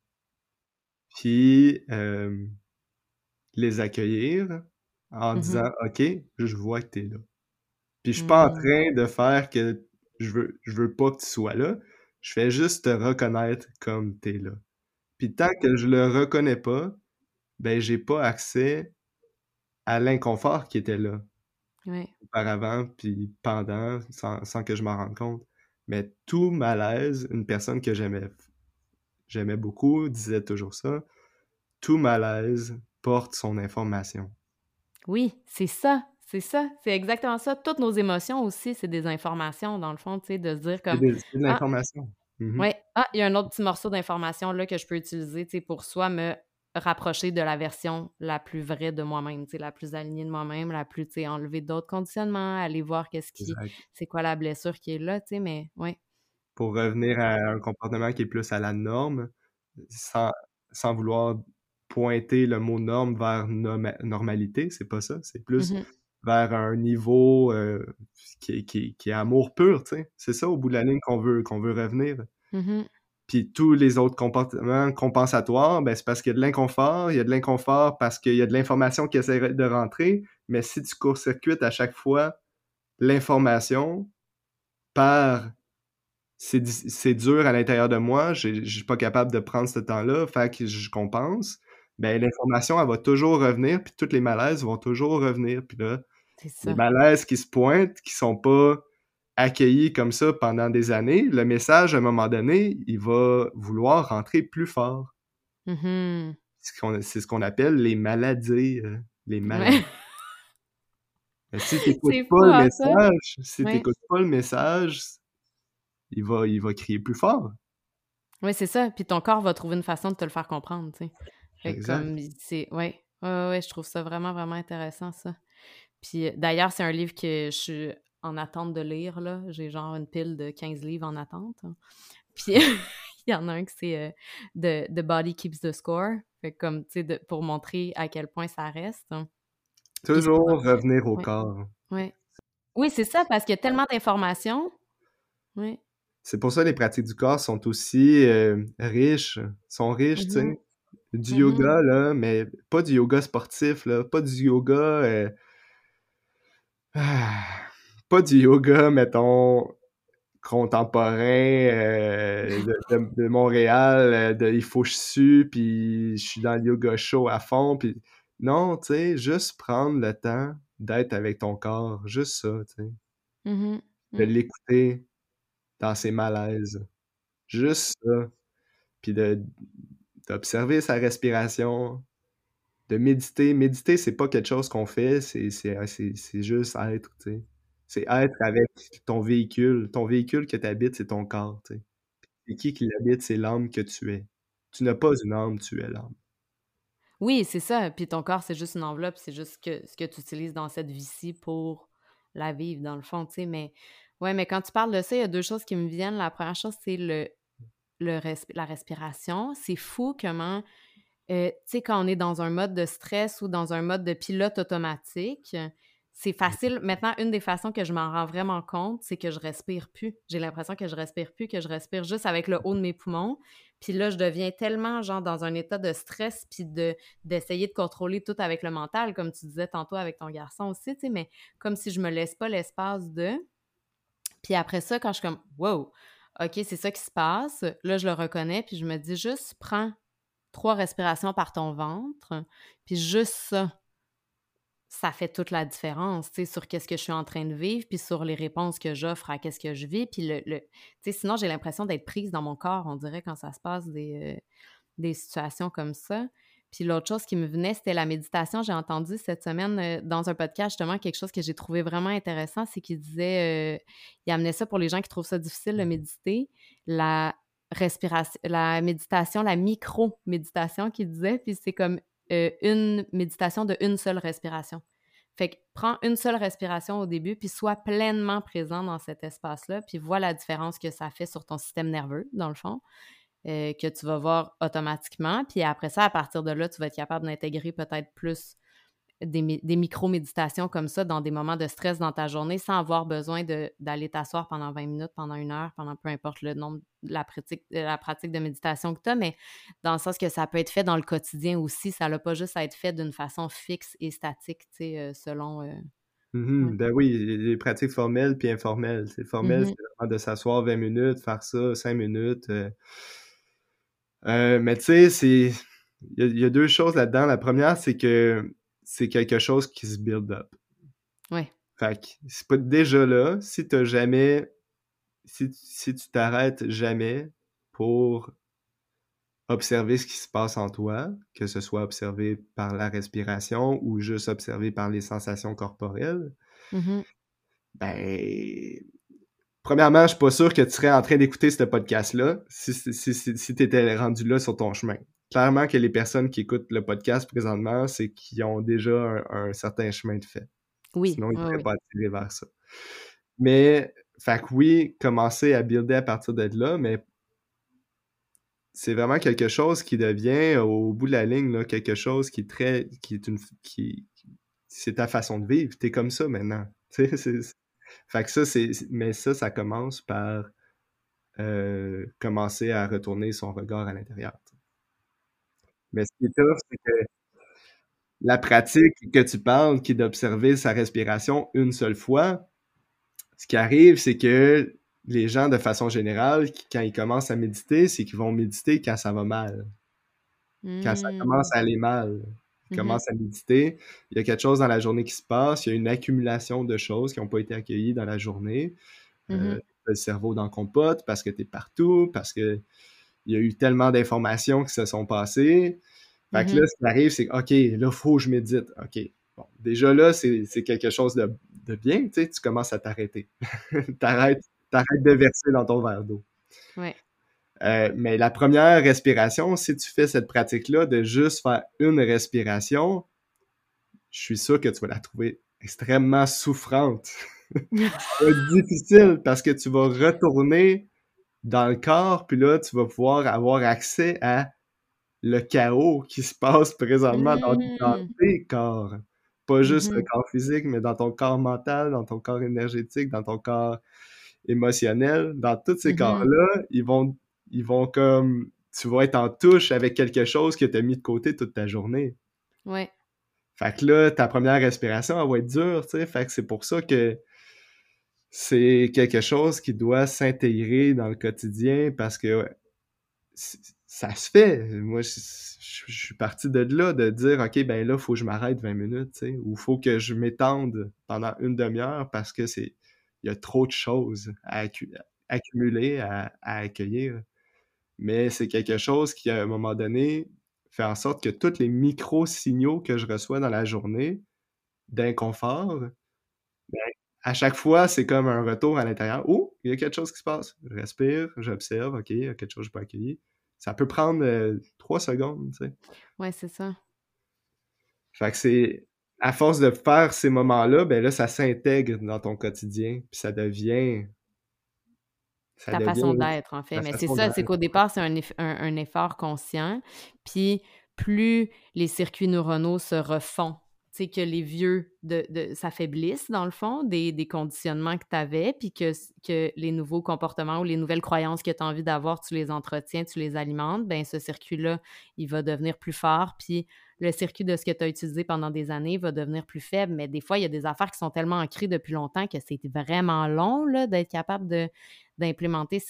Speaker 2: puis, les accueillir en
Speaker 1: Mmh.
Speaker 2: disant: «OK, je vois que tu es là». Puis je suis pas en
Speaker 1: Mmh.
Speaker 2: train de faire que je veux pas que tu sois là, je fais juste te reconnaître comme tu es là. Puis tant que je le reconnais pas, ben j'ai pas accès à l'inconfort qui était là
Speaker 1: Ouais.
Speaker 2: auparavant, puis pendant, sans que je m'en rende compte. Mais tout malaise, une personne que j'aimais beaucoup disait toujours ça, tout malaise porte son information.
Speaker 1: Oui, c'est ça, c'est ça, c'est exactement ça. Toutes nos émotions aussi, c'est des informations dans le fond, tu sais, de se dire comme:
Speaker 2: C'est de
Speaker 1: «Ah,
Speaker 2: l'information. Mhm.
Speaker 1: ouais, ah, il y a un autre petit morceau d'information là que je peux utiliser, tu sais, pour soit me rapprocher de la version la plus vraie de moi-même, tu sais, la plus alignée de moi-même, la plus, tu sais, enlever d'autres conditionnements, aller voir qu'est-ce qui
Speaker 2: Exact.
Speaker 1: c'est quoi la blessure qui est là, tu sais, mais ouais.
Speaker 2: Pour revenir à un comportement qui est plus à la norme, sans, sans vouloir pointer le mot norme vers normalité, c'est pas ça, c'est plus
Speaker 1: Mmh
Speaker 2: vers un niveau qui est amour pur, tu sais. C'est ça, au bout de la ligne, qu'on veut revenir.
Speaker 1: mh. Mmh.
Speaker 2: Puis tous les autres comportements compensatoires, ben, c'est parce qu'il y a de l'inconfort. Il y a de l'inconfort parce qu'il y a de l'information qui essaie de rentrer. Mais si tu court-circuites à chaque fois l'information par c'est dur à l'intérieur de moi, je suis pas capable de prendre ce temps-là, fait que je compense, ben l'information, elle va toujours revenir, puis tous les malaises vont toujours revenir. Puis là,
Speaker 1: C'est
Speaker 2: les
Speaker 1: ça.
Speaker 2: malaises qui se pointent, qui sont pas accueillis comme ça pendant des années, le message, à un moment donné, il va vouloir rentrer plus fort.
Speaker 1: Mmh
Speaker 2: C'est ce qu'on appelle les maladies, les maladies.
Speaker 1: Ouais.
Speaker 2: Mais si tu écoutes
Speaker 1: C'est
Speaker 2: pas
Speaker 1: fou,
Speaker 2: le
Speaker 1: hein, ça?
Speaker 2: message, si tu
Speaker 1: Ouais.
Speaker 2: écoutes pas le message, il va crier plus fort.
Speaker 1: Ouais, c'est ça, puis ton corps va trouver une façon de te le faire comprendre, tu sais. Fait que
Speaker 2: Exact.
Speaker 1: comme il c'est ouais. Ouais, ouais, ouais, je trouve ça vraiment, vraiment intéressant ça. Puis, d'ailleurs, c'est un livre que je suis en attente de lire, là. J'ai genre une pile de 15 livres en attente, hein. Puis il y en a un que c'est, The Body Keeps the Score. Fait que comme, tu sais, de pour montrer à quel point ça reste, hein. Puis c'est pas
Speaker 2: Toujours revenir au
Speaker 1: ouais,
Speaker 2: corps.
Speaker 1: ouais. Oui, c'est ça, parce qu'il y a tellement d'informations. Oui.
Speaker 2: C'est pour ça les pratiques du corps sont aussi, riches, sont riches, tu
Speaker 1: Mmh
Speaker 2: sais. Du
Speaker 1: mh. Mmh.
Speaker 2: yoga, là, mais pas du yoga sportif, là, pas du yoga, pas du yoga, mettons, contemporain, de Montréal, de il faut que je sue, puis je suis dans le yoga chaud à fond, puis non, tu sais, juste prendre le temps d'être avec ton corps, juste ça, tu sais,
Speaker 1: Mmh
Speaker 2: de
Speaker 1: mmh.
Speaker 2: l'écouter dans ses malaises, juste ça, puis d'observer sa respiration, de méditer. Méditer, c'est pas quelque chose qu'on fait, c'est juste être, tu sais. C'est être avec ton véhicule. Ton véhicule que tu habites, c'est ton corps, tu sais. C'est qui l'habite? C'est l'âme que tu es. Tu n'as pas une âme, tu es l'âme.
Speaker 1: Oui, c'est ça, puis ton corps, c'est juste une enveloppe, c'est juste que ce que tu utilises dans cette vie-ci pour la vivre, dans le fond, tu sais, mais ouais, mais quand tu parles de ça, il y a 2 choses qui me viennent. La première chose, c'est la respiration. C'est fou comment, tu sais, quand on est dans un mode de stress ou dans un mode de pilote automatique, c'est facile maintenant, une des façons que je m'en rends vraiment compte, c'est que je respire plus. J'ai l'impression que je respire plus, que je respire juste avec le haut de mes poumons. Puis là, je deviens tellement, genre, dans un état de stress puis d'essayer de contrôler tout avec le mental, comme tu disais tantôt avec ton garçon aussi, tu sais, mais comme si je me laisse pas l'espace de puis après ça, quand je suis comme: «Wow, OK, c'est ça qui se passe», là, je le reconnais, puis je me dis juste: «Prends 3 respirations par ton ventre», puis juste ça, ça fait toute la différence, tu sais, sur qu'est-ce que je suis en train de vivre, puis sur les réponses que j'offre à qu'est-ce que je vis, puis tu sais, sinon j'ai l'impression d'être prise dans mon corps, on dirait, quand ça se passe des situations comme ça. Puis l'autre chose qui me venait, c'était la méditation. J'ai entendu cette semaine, dans un podcast, justement, quelque chose que j'ai trouvé vraiment intéressant, c'est qu'il disait, il amenait ça pour les gens qui trouvent ça difficile de méditer, la la méditation, la micro-méditation qu'il disait, puis c'est comme, une méditation de une seule respiration. Fait que prends une seule respiration au début, puis sois pleinement présent dans cet espace-là, puis vois la différence que ça fait sur ton système nerveux, dans le fond, que tu vas voir automatiquement. Puis après ça, à partir de là, tu vas être capable d'intégrer peut-être plus des micro-méditations comme ça dans des moments de stress dans ta journée sans avoir besoin d'aller t'asseoir pendant 20 minutes, pendant 1 heure, pendant peu importe le nombre, la pratique de méditation que tu as, mais dans le sens que ça peut être fait dans le quotidien aussi. Ça n'a pas juste à être fait d'une façon fixe et statique, tu sais, selon. Ouais.
Speaker 2: Ben oui, les pratiques formelles puis informelles. C'est formel,
Speaker 1: Mhm.
Speaker 2: c'est vraiment de s'asseoir 20 minutes, faire ça 5 minutes, Mais tu sais, il y a 2 choses là-dedans. La première, c'est que c'est quelque chose qui se build up.
Speaker 1: Ouais.
Speaker 2: Fait que c'est pas déjà là, si tu t'arrêtes jamais pour observer ce qui se passe en toi, que ce soit observé par la respiration ou juste observé par les sensations corporelles,
Speaker 1: Mmh.
Speaker 2: ben, premièrement, je suis pas sûr que tu serais en train d'écouter ce podcast-là si tu étais rendu là sur ton chemin. Clairement que les personnes qui écoutent le podcast présentement, c'est qu'ils ont déjà un certain chemin de fait.
Speaker 1: Oui,
Speaker 2: Sinon, ils ne
Speaker 1: oui,
Speaker 2: seraient
Speaker 1: oui.
Speaker 2: pas attirés vers ça. Mais, fait que oui, commencer à builder à partir de là, mais c'est vraiment quelque chose qui devient, au bout de la ligne, là, quelque chose qui est c'est ta façon de vivre. T'es comme ça maintenant. Tu sais, fait que mais ça commence par commencer à retourner son regard à l'intérieur. Mais ce qui est tough, c'est que la pratique que tu parles, qui est d'observer sa respiration une seule fois, ce qui arrive, c'est que les gens, de façon générale, quand ils commencent à méditer, c'est qu'ils vont méditer quand ça va mal. Quand ça commence
Speaker 1: Mmh.
Speaker 2: à aller mal, ils
Speaker 1: Mmh.
Speaker 2: commencent à méditer, il y a quelque chose dans la journée qui se passe, il y a une accumulation de choses qui n'ont pas été accueillies dans la journée.
Speaker 1: Mmh.
Speaker 2: Le cerveau dans le compote parce que tu es partout, parce que il y a eu tellement d'informations qui se sont passées. Fait que là,
Speaker 1: Mmh.
Speaker 2: ce qui arrive, c'est OK, là, faut que je médite. OK. Bon, déjà là, c'est quelque chose de bien, tu sais, tu commences à t'arrêter. T'arrêtes, t'arrêtes de verser dans ton verre d'eau.
Speaker 1: Ouais.
Speaker 2: Mais la première respiration, si tu fais cette pratique-là de juste faire une respiration, je suis sûr que tu vas la trouver extrêmement souffrante. Ça va être difficile parce que tu vas retourner dans le corps, puis là, tu vas pouvoir avoir accès à le chaos qui se passe présentement dans
Speaker 1: Mmh.
Speaker 2: tes corps. Pas juste le
Speaker 1: Mmh.
Speaker 2: corps physique, mais dans ton corps mental, dans ton corps énergétique, dans ton corps émotionnel. Dans tous ces
Speaker 1: Mmh.
Speaker 2: corps-là, ils vont comme... Tu vas être en touche avec quelque chose que tu as mis de côté toute ta journée.
Speaker 1: Ouais.
Speaker 2: Fait que là, ta première respiration, elle va être dure, tu sais. Fait que c'est pour ça que c'est quelque chose qui doit s'intégrer dans le quotidien parce que ouais, ça se fait. Moi, je suis parti de là, de dire, OK, ben là, il faut que je m'arrête 20 minutes, tu sais, ou il faut que je m'étende pendant une demi-heure parce que il y a trop de choses à accumuler, à accueillir. Mais c'est quelque chose qui, à un moment donné, fait en sorte que tous les micro-signaux que je reçois dans la journée d'inconfort, ben, à chaque fois, c'est comme un retour à l'intérieur. Oh, il y a quelque chose qui se passe. Je respire, j'observe, OK, il y a quelque chose que je peux accueillir. Ça peut prendre 3 secondes, tu sais.
Speaker 1: Ouais, c'est ça.
Speaker 2: Fait que c'est à force de faire ces moments-là, ben là, ça s'intègre dans ton quotidien, puis ça
Speaker 1: Ta façon
Speaker 2: devient
Speaker 1: d'être, en fait.
Speaker 2: ta
Speaker 1: Mais c'est
Speaker 2: façon
Speaker 1: ça, c'est
Speaker 2: d'être.
Speaker 1: qu'au départ, c'est un effort conscient, puis plus les circuits neuronaux se refont, tu sais, que les vieux s'affaiblissent, dans le fond, des conditionnements que tu avais, puis que les nouveaux comportements ou les nouvelles croyances que tu as envie d'avoir, tu les entretiens, tu les alimentes, ben ce circuit-là, il va devenir plus fort, puis le circuit de ce que tu as utilisé pendant des années va devenir plus faible. Mais des fois, il y a des affaires qui sont tellement ancrées depuis longtemps que c'est vraiment long, là, d'être capable d'implémenter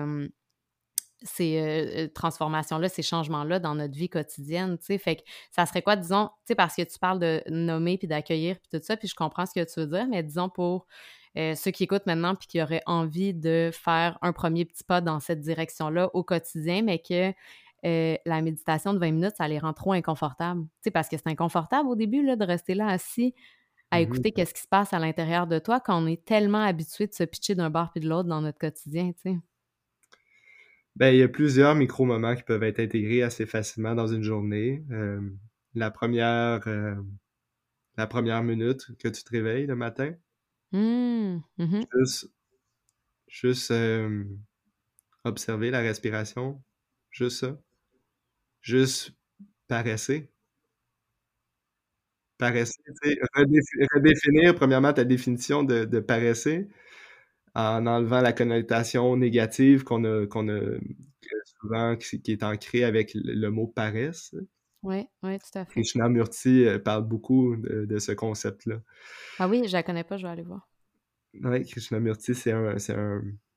Speaker 1: ces transformations-là, ces changements-là dans notre vie quotidienne, tu sais? Fait que ça serait quoi, disons, tu sais, parce que tu parles de nommer puis d'accueillir puis tout ça, puis je comprends ce que tu veux dire, mais disons pour, ceux qui écoutent maintenant puis qui auraient envie de faire un premier petit pas dans cette direction-là au quotidien, mais que, la méditation de 20 minutes, ça les rend trop inconfortables. Tu sais, parce que c'est inconfortable au début, là, de rester là assis à écouter
Speaker 2: Mmh.
Speaker 1: qu'est-ce qui se passe à l'intérieur de toi quand on est tellement habitué de se pitcher d'un bord puis de l'autre dans notre quotidien, tu sais?
Speaker 2: Ben, il y a plusieurs micro-moments qui peuvent être intégrés assez facilement dans une journée. La première, la première minute que tu te réveilles le matin,
Speaker 1: Mmh. Mmh.
Speaker 2: juste juste, observer la respiration, juste ça. Juste paresser. Paresser, tu sais, redéfinir premièrement ta définition de paresser, en enlevant la connotation négative qu'on a que souvent qui est ancrée avec le mot paresse.
Speaker 1: Ouais, ouais, tout à fait.
Speaker 2: Krishnamurti, parle beaucoup de ce concept-là.
Speaker 1: Ah oui, je la connais pas, je vais aller voir.
Speaker 2: Ouais, Krishnamurti, c'est un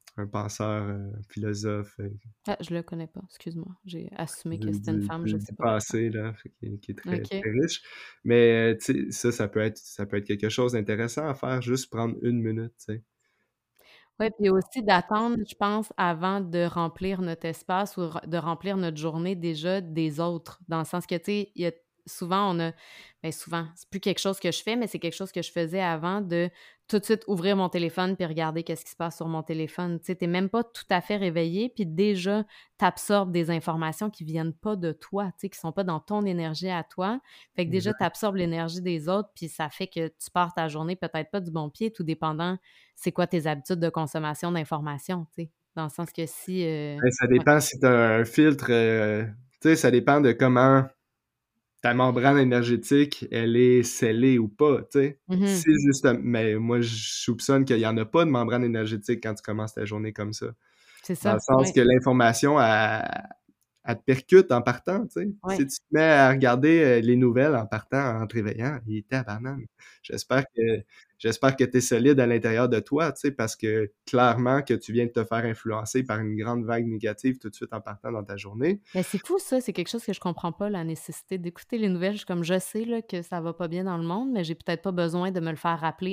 Speaker 2: un penseur, philosophe,
Speaker 1: Ah, je le connais pas, excuse-moi. J'ai assumé que
Speaker 2: du
Speaker 1: c'était une
Speaker 2: du
Speaker 1: femme, je
Speaker 2: du
Speaker 1: sais
Speaker 2: du
Speaker 1: pas pourquoi.
Speaker 2: passé, là, fait qui est très,
Speaker 1: OK.
Speaker 2: très riche. Mais, tu sais, ça peut être quelque chose d'intéressant à faire, juste prendre une minute, tu sais.
Speaker 1: Ouais, puis aussi d'attendre, je pense, avant de remplir notre espace ou de remplir notre journée déjà des autres. Dans le sens que, tu sais, il y a souvent, souvent, c'est plus quelque chose que je fais, mais c'est quelque chose que je faisais avant de tout de suite ouvrir mon téléphone puis regarder qu'est-ce qui se passe sur mon téléphone. Tu sais, tu même pas tout à fait réveillé, puis déjà, tu absorbes des informations qui viennent pas de toi, tu sais, qui sont pas dans ton énergie à toi. Fait que déjà, tu
Speaker 2: Exact.
Speaker 1: absorbes l'énergie des autres, puis ça fait que tu pars ta journée peut-être pas du bon pied, tout dépendant c'est quoi tes habitudes de consommation d'informations, tu sais? Dans le sens que si,
Speaker 2: Ben, ça
Speaker 1: ouais.
Speaker 2: dépend si tu as un filtre, tu sais, ça dépend de comment ta membrane énergétique, elle est scellée ou pas, tu sais.
Speaker 1: Mmh.
Speaker 2: Si justem mais moi, je soupçonne qu'il y en a pas de membrane énergétique quand tu commences ta journée comme ça.
Speaker 1: C'est
Speaker 2: Dans le
Speaker 1: ça,
Speaker 2: sens
Speaker 1: oui,
Speaker 2: que l'information, elle te percute en partant, tu sais. Si
Speaker 1: oui.
Speaker 2: tu te mets à regarder, les nouvelles en partant, en te réveillant, et tabarnane! J'espère que j'espère que tu es solide à l'intérieur de toi, tu sais, parce que clairement que tu viens de te faire influencer par une grande vague négative tout de suite en partant dans ta journée.
Speaker 1: Mais c'est fou ça, c'est quelque chose que je comprends pas, la nécessité d'écouter les nouvelles. Je suis comme, je sais là que ça va pas bien dans le monde, mais j'ai peut-être pas besoin de me le faire rappeler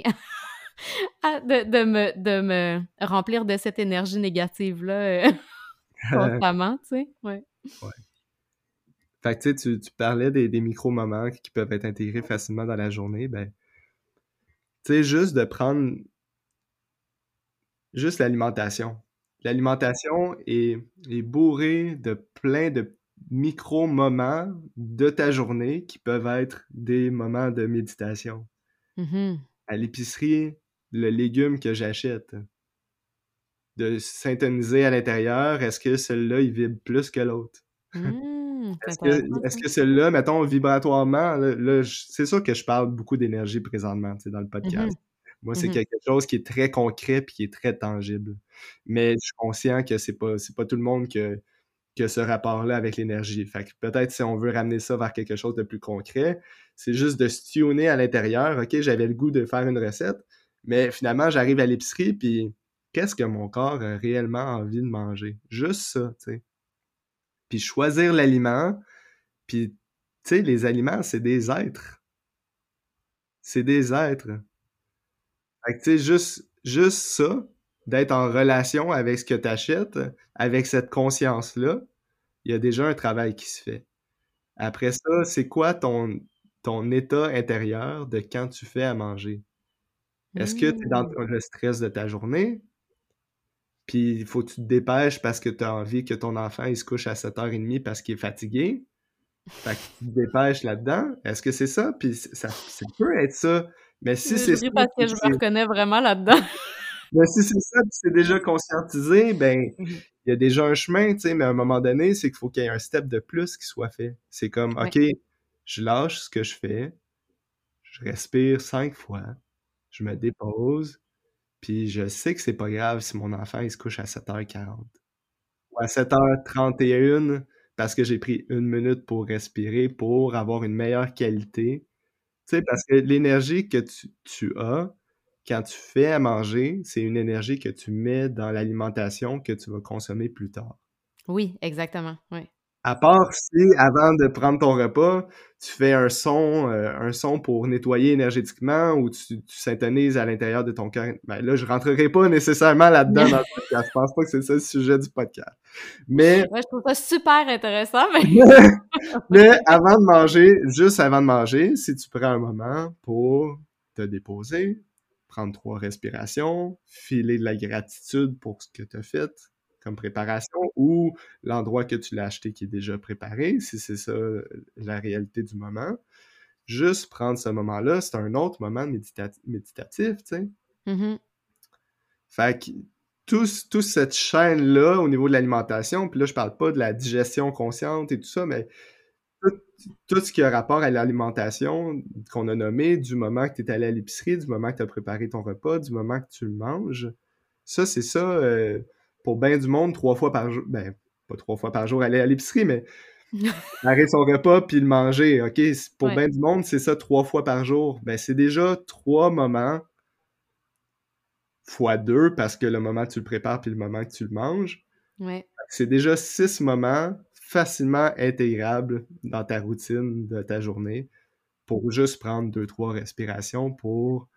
Speaker 1: de me remplir de cette énergie négative-là, constamment, tu sais? Ouais.
Speaker 2: Ouais. Fait que tu sais, tu parlais des micro-moments qui peuvent être intégrés facilement dans la journée, ben, tu sais, juste de prendre juste l'alimentation. L'alimentation est bourrée de plein de micro-moments de ta journée qui peuvent être des moments de méditation.
Speaker 1: Mmh.
Speaker 2: À l'épicerie, le légume que j'achète, de s'intoniser à l'intérieur, est-ce que celui-là, il vibre plus que l'autre?
Speaker 1: C'est
Speaker 2: Est-ce
Speaker 1: intéressant
Speaker 2: que est-ce
Speaker 1: ça.
Speaker 2: que celui-là, mettons, vibratoirement, là, c'est sûr que je parle beaucoup d'énergie présentement, tu sais, dans le
Speaker 1: Mmh
Speaker 2: podcast.
Speaker 1: mh.
Speaker 2: Moi, c'est
Speaker 1: Mmh.
Speaker 2: quelque chose qui est très concret puis qui est très tangible. Mais je suis conscient que c'est pas tout le monde que ce rapport-là avec l'énergie. Fait que peut-être si on veut ramener ça vers quelque chose de plus concret, c'est juste de se tuner à l'intérieur. OK, j'avais le goût de faire une recette, mais finalement, j'arrive à l'épicerie puis qu'est-ce que mon corps a réellement envie de manger? Juste ça, tu sais. Puis choisir l'aliment, puis, tu sais, les aliments, c'est des êtres. C'est des êtres. Fait que, tu sais, juste ça, d'être en relation avec ce que tu achètes, avec cette conscience-là, il y a déjà un travail qui se fait. Après ça, c'est quoi ton état intérieur de quand tu fais à manger? Est-ce que tu es dans
Speaker 1: Mmh.
Speaker 2: le stress de ta journée? Puis il faut que tu te dépêches parce que tu as envie que ton enfant, il se couche à 7:30 parce qu'il est fatigué? Fait que tu te dépêches là-dedans. Est-ce que c'est ça? Puis ça peut être ça, mais si
Speaker 1: Je
Speaker 2: c'est ça,
Speaker 1: ris parce
Speaker 2: puis
Speaker 1: que
Speaker 2: que
Speaker 1: je me
Speaker 2: c'est
Speaker 1: reconnais vraiment là-dedans.
Speaker 2: mais si c'est ça, puis c'est déjà conscientisé, ben,
Speaker 1: Mmh mh.
Speaker 2: il y a déjà un chemin, tu sais, mais à un moment donné, c'est qu'il faut qu'il y ait un step de plus qui soit fait. C'est comme,
Speaker 1: Ouais.
Speaker 2: OK, je lâche ce que je fais, je respire 5 fois, je me dépose, puis je sais que c'est pas grave si mon enfant, il se couche à 7:40 ou à 7:31 parce que j'ai pris une minute pour respirer, pour avoir une meilleure qualité. Tu sais, parce que l'énergie que tu as quand tu fais à manger, c'est une énergie que tu mets dans l'alimentation que tu vas consommer plus tard.
Speaker 1: Oui, exactement, oui.
Speaker 2: À part si, avant de prendre ton repas, tu fais un son pour nettoyer énergétiquement ou tu syntonises à l'intérieur de ton cœur. Ben là, je rentrerai pas nécessairement là-dedans dans le podcast. Je pense pas que c'est ça le sujet du podcast. Mais
Speaker 1: Ouais, je trouve ça super intéressant, mais
Speaker 2: mais avant de manger, juste avant de manger, si tu prends un moment pour te déposer, prendre 3 respirations, filer de la gratitude pour ce que tu as fait comme préparation ou l'endroit que tu l'as acheté qui est déjà préparé, si c'est ça la réalité du moment. Juste prendre ce moment-là, c'est un autre moment méditatif, tu sais.
Speaker 1: mmh.
Speaker 2: Fait que toute cette chaîne-là au niveau de l'alimentation, puis là, je parle pas de la digestion consciente et tout ça, mais tout tout ce qui a rapport à l'alimentation qu'on a nommé, du moment que tu es allé à l'épicerie, du moment que tu as préparé ton repas, du moment que tu le manges, ça, c'est ça, pour bien du monde, 3 fois par jour, ben, pas 3 fois par jour aller à l'épicerie, mais préparer son repas puis le manger, OK? Pour
Speaker 1: Ouais.
Speaker 2: bien du monde, c'est ça 3 fois par jour. Ben, c'est déjà 3 moments fois 2 parce que le moment que tu le prépares puis le moment que tu le manges.
Speaker 1: Ouais.
Speaker 2: C'est déjà 6 moments facilement intégrables dans ta routine de ta journée pour juste prendre 2-3 respirations pour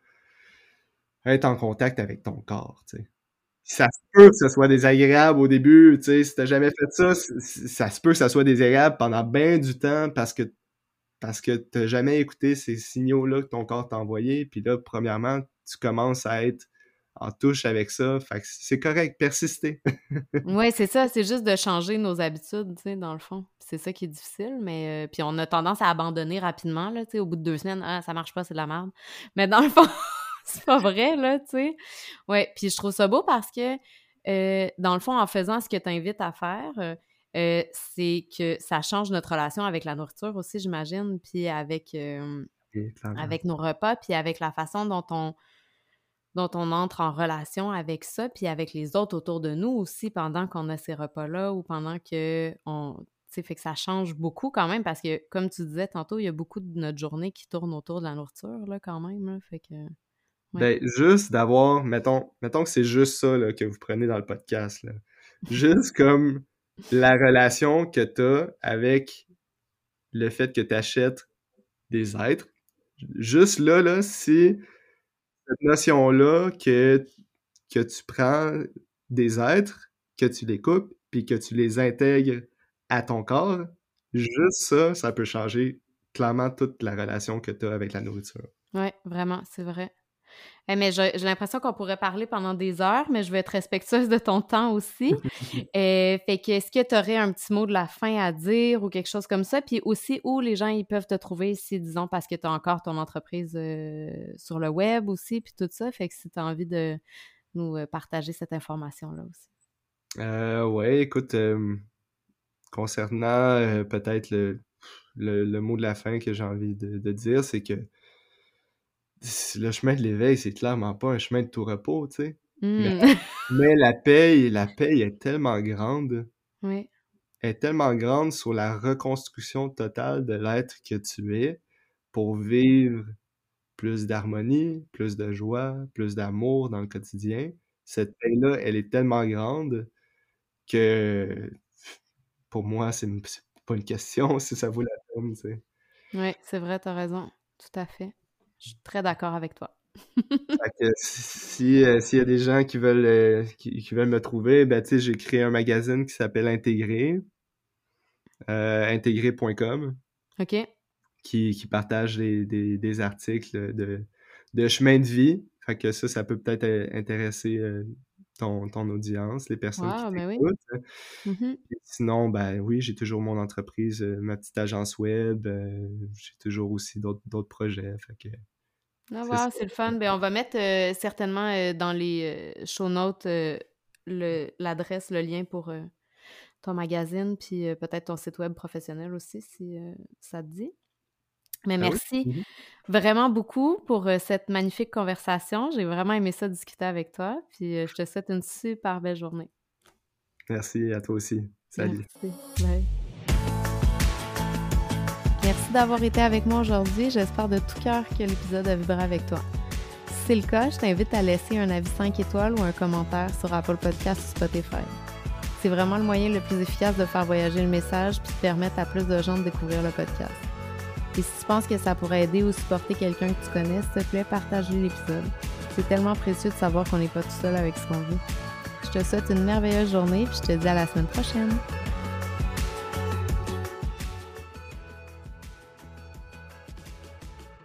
Speaker 2: être en contact avec ton corps, tu sais. Ça se peut que ce soit désagréable au début, tu sais, si t'as jamais fait ça, ça se peut que ça soit désagréable pendant bien du temps parce que t'as jamais écouté ces signaux-là que ton corps t'a envoyés, puis là, premièrement, tu commences à être en touche avec ça, fait que c'est correct, persister.
Speaker 1: Ouais, c'est ça, c'est juste de changer nos habitudes, tu sais, dans le fond. C'est ça qui est difficile, mais puis on a tendance à abandonner rapidement, là, tu sais, au bout de 2 semaines: «Ah, ça marche pas, c'est de la merde». Mais dans le fond, c'est pas vrai, là, tu sais. Ouais, puis je trouve ça beau parce que, dans le fond, en faisant ce que tu invites à faire, c'est que ça change notre relation avec la nourriture aussi, j'imagine, puis
Speaker 2: Et clairement.
Speaker 1: avec nos repas, puis avec la façon dont on entre en relation avec ça, puis avec les autres autour de nous aussi pendant qu'on a ces repas-là ou pendant qu'on tu sais, fait que ça change beaucoup quand même parce que, comme tu disais tantôt, il y a beaucoup de notre journée qui tourne autour de la nourriture, là, quand même, là, fait que ouais.
Speaker 2: Ben, juste d'avoir, mettons que c'est juste ça là, que vous prenez dans le podcast, là. Juste comme la relation que t'as avec le fait que t'achètes des êtres. Juste là, si cette notion-là que tu prends des êtres, que tu les coupes, puis que tu les intègres à ton corps, juste ça, ça peut changer clairement toute la relation que t'as avec la nourriture.
Speaker 1: Ouais, vraiment, c'est vrai. Mais j'ai l'impression qu'on pourrait parler pendant des heures, mais je vais être respectueuse de ton temps aussi. Fait que est-ce que tu aurais un petit mot de la fin à dire ou quelque chose comme ça? Puis aussi, où les gens, ils peuvent te trouver si, disons, parce que tu as encore ton entreprise, sur le web aussi, puis tout ça. Fait que si tu as envie de nous, partager cette information-là aussi.
Speaker 2: Ouais, écoute, concernant peut-être le mot de la fin que j'ai envie de dire, c'est que le chemin de l'éveil, c'est clairement pas un chemin de tout repos, tu sais. Mais,
Speaker 1: Mmh.
Speaker 2: mais la paye est tellement grande,
Speaker 1: Oui.
Speaker 2: est tellement grande sur la reconstruction totale de l'être que tu es pour vivre plus d'harmonie, plus de joie, plus d'amour dans le quotidien. Cette paye-là, elle est tellement grande que pour moi, c'est pas une question si ça vaut la peine, tu sais.
Speaker 1: Ouais, c'est vrai, tu as raison. Tout à fait. Je suis très d'accord avec toi.
Speaker 2: Fait que s'il y a des gens qui veulent me trouver, ben tu sais, j'ai créé un magazine qui s'appelle Intégré, intégré.com,
Speaker 1: OK.
Speaker 2: qui partage des articles de chemin de vie. Fait que ça peut peut-être intéresser ton audience, les personnes qui
Speaker 1: Wow, ben oui.
Speaker 2: t'écoutent.
Speaker 1: Mmh.
Speaker 2: Et sinon, ben oui, j'ai toujours mon entreprise, ma petite agence web, j'ai toujours aussi d'autres projets. Fait que
Speaker 1: Ah
Speaker 2: c'est ça.
Speaker 1: wow, c'est le fun. Ben, on va mettre, certainement, dans les, show notes, l'adresse, le lien pour, ton magazine puis, peut-être ton site web professionnel aussi si, ça te dit. Mais
Speaker 2: Ah oui?
Speaker 1: merci
Speaker 2: Mmh.
Speaker 1: vraiment beaucoup pour, cette magnifique conversation. J'ai vraiment aimé ça discuter avec toi, puis, je te souhaite une super belle journée.
Speaker 2: Merci à toi aussi. Salut.
Speaker 1: Merci. Bye. Merci d'avoir été avec moi aujourd'hui. J'espère de tout cœur que l'épisode a vibré avec toi. Si c'est le cas, je t'invite à laisser un avis 5 étoiles ou un commentaire sur Apple Podcasts ou Spotify. C'est vraiment le moyen le plus efficace de faire voyager le message puis de permettre à plus de gens de découvrir le podcast. Et si tu penses que ça pourrait aider ou supporter quelqu'un que tu connais, s'il te plaît, partage-lui l'épisode. C'est tellement précieux de savoir qu'on n'est pas tout seul avec ce qu'on vit. Je te souhaite une merveilleuse journée puis je te dis à la semaine prochaine.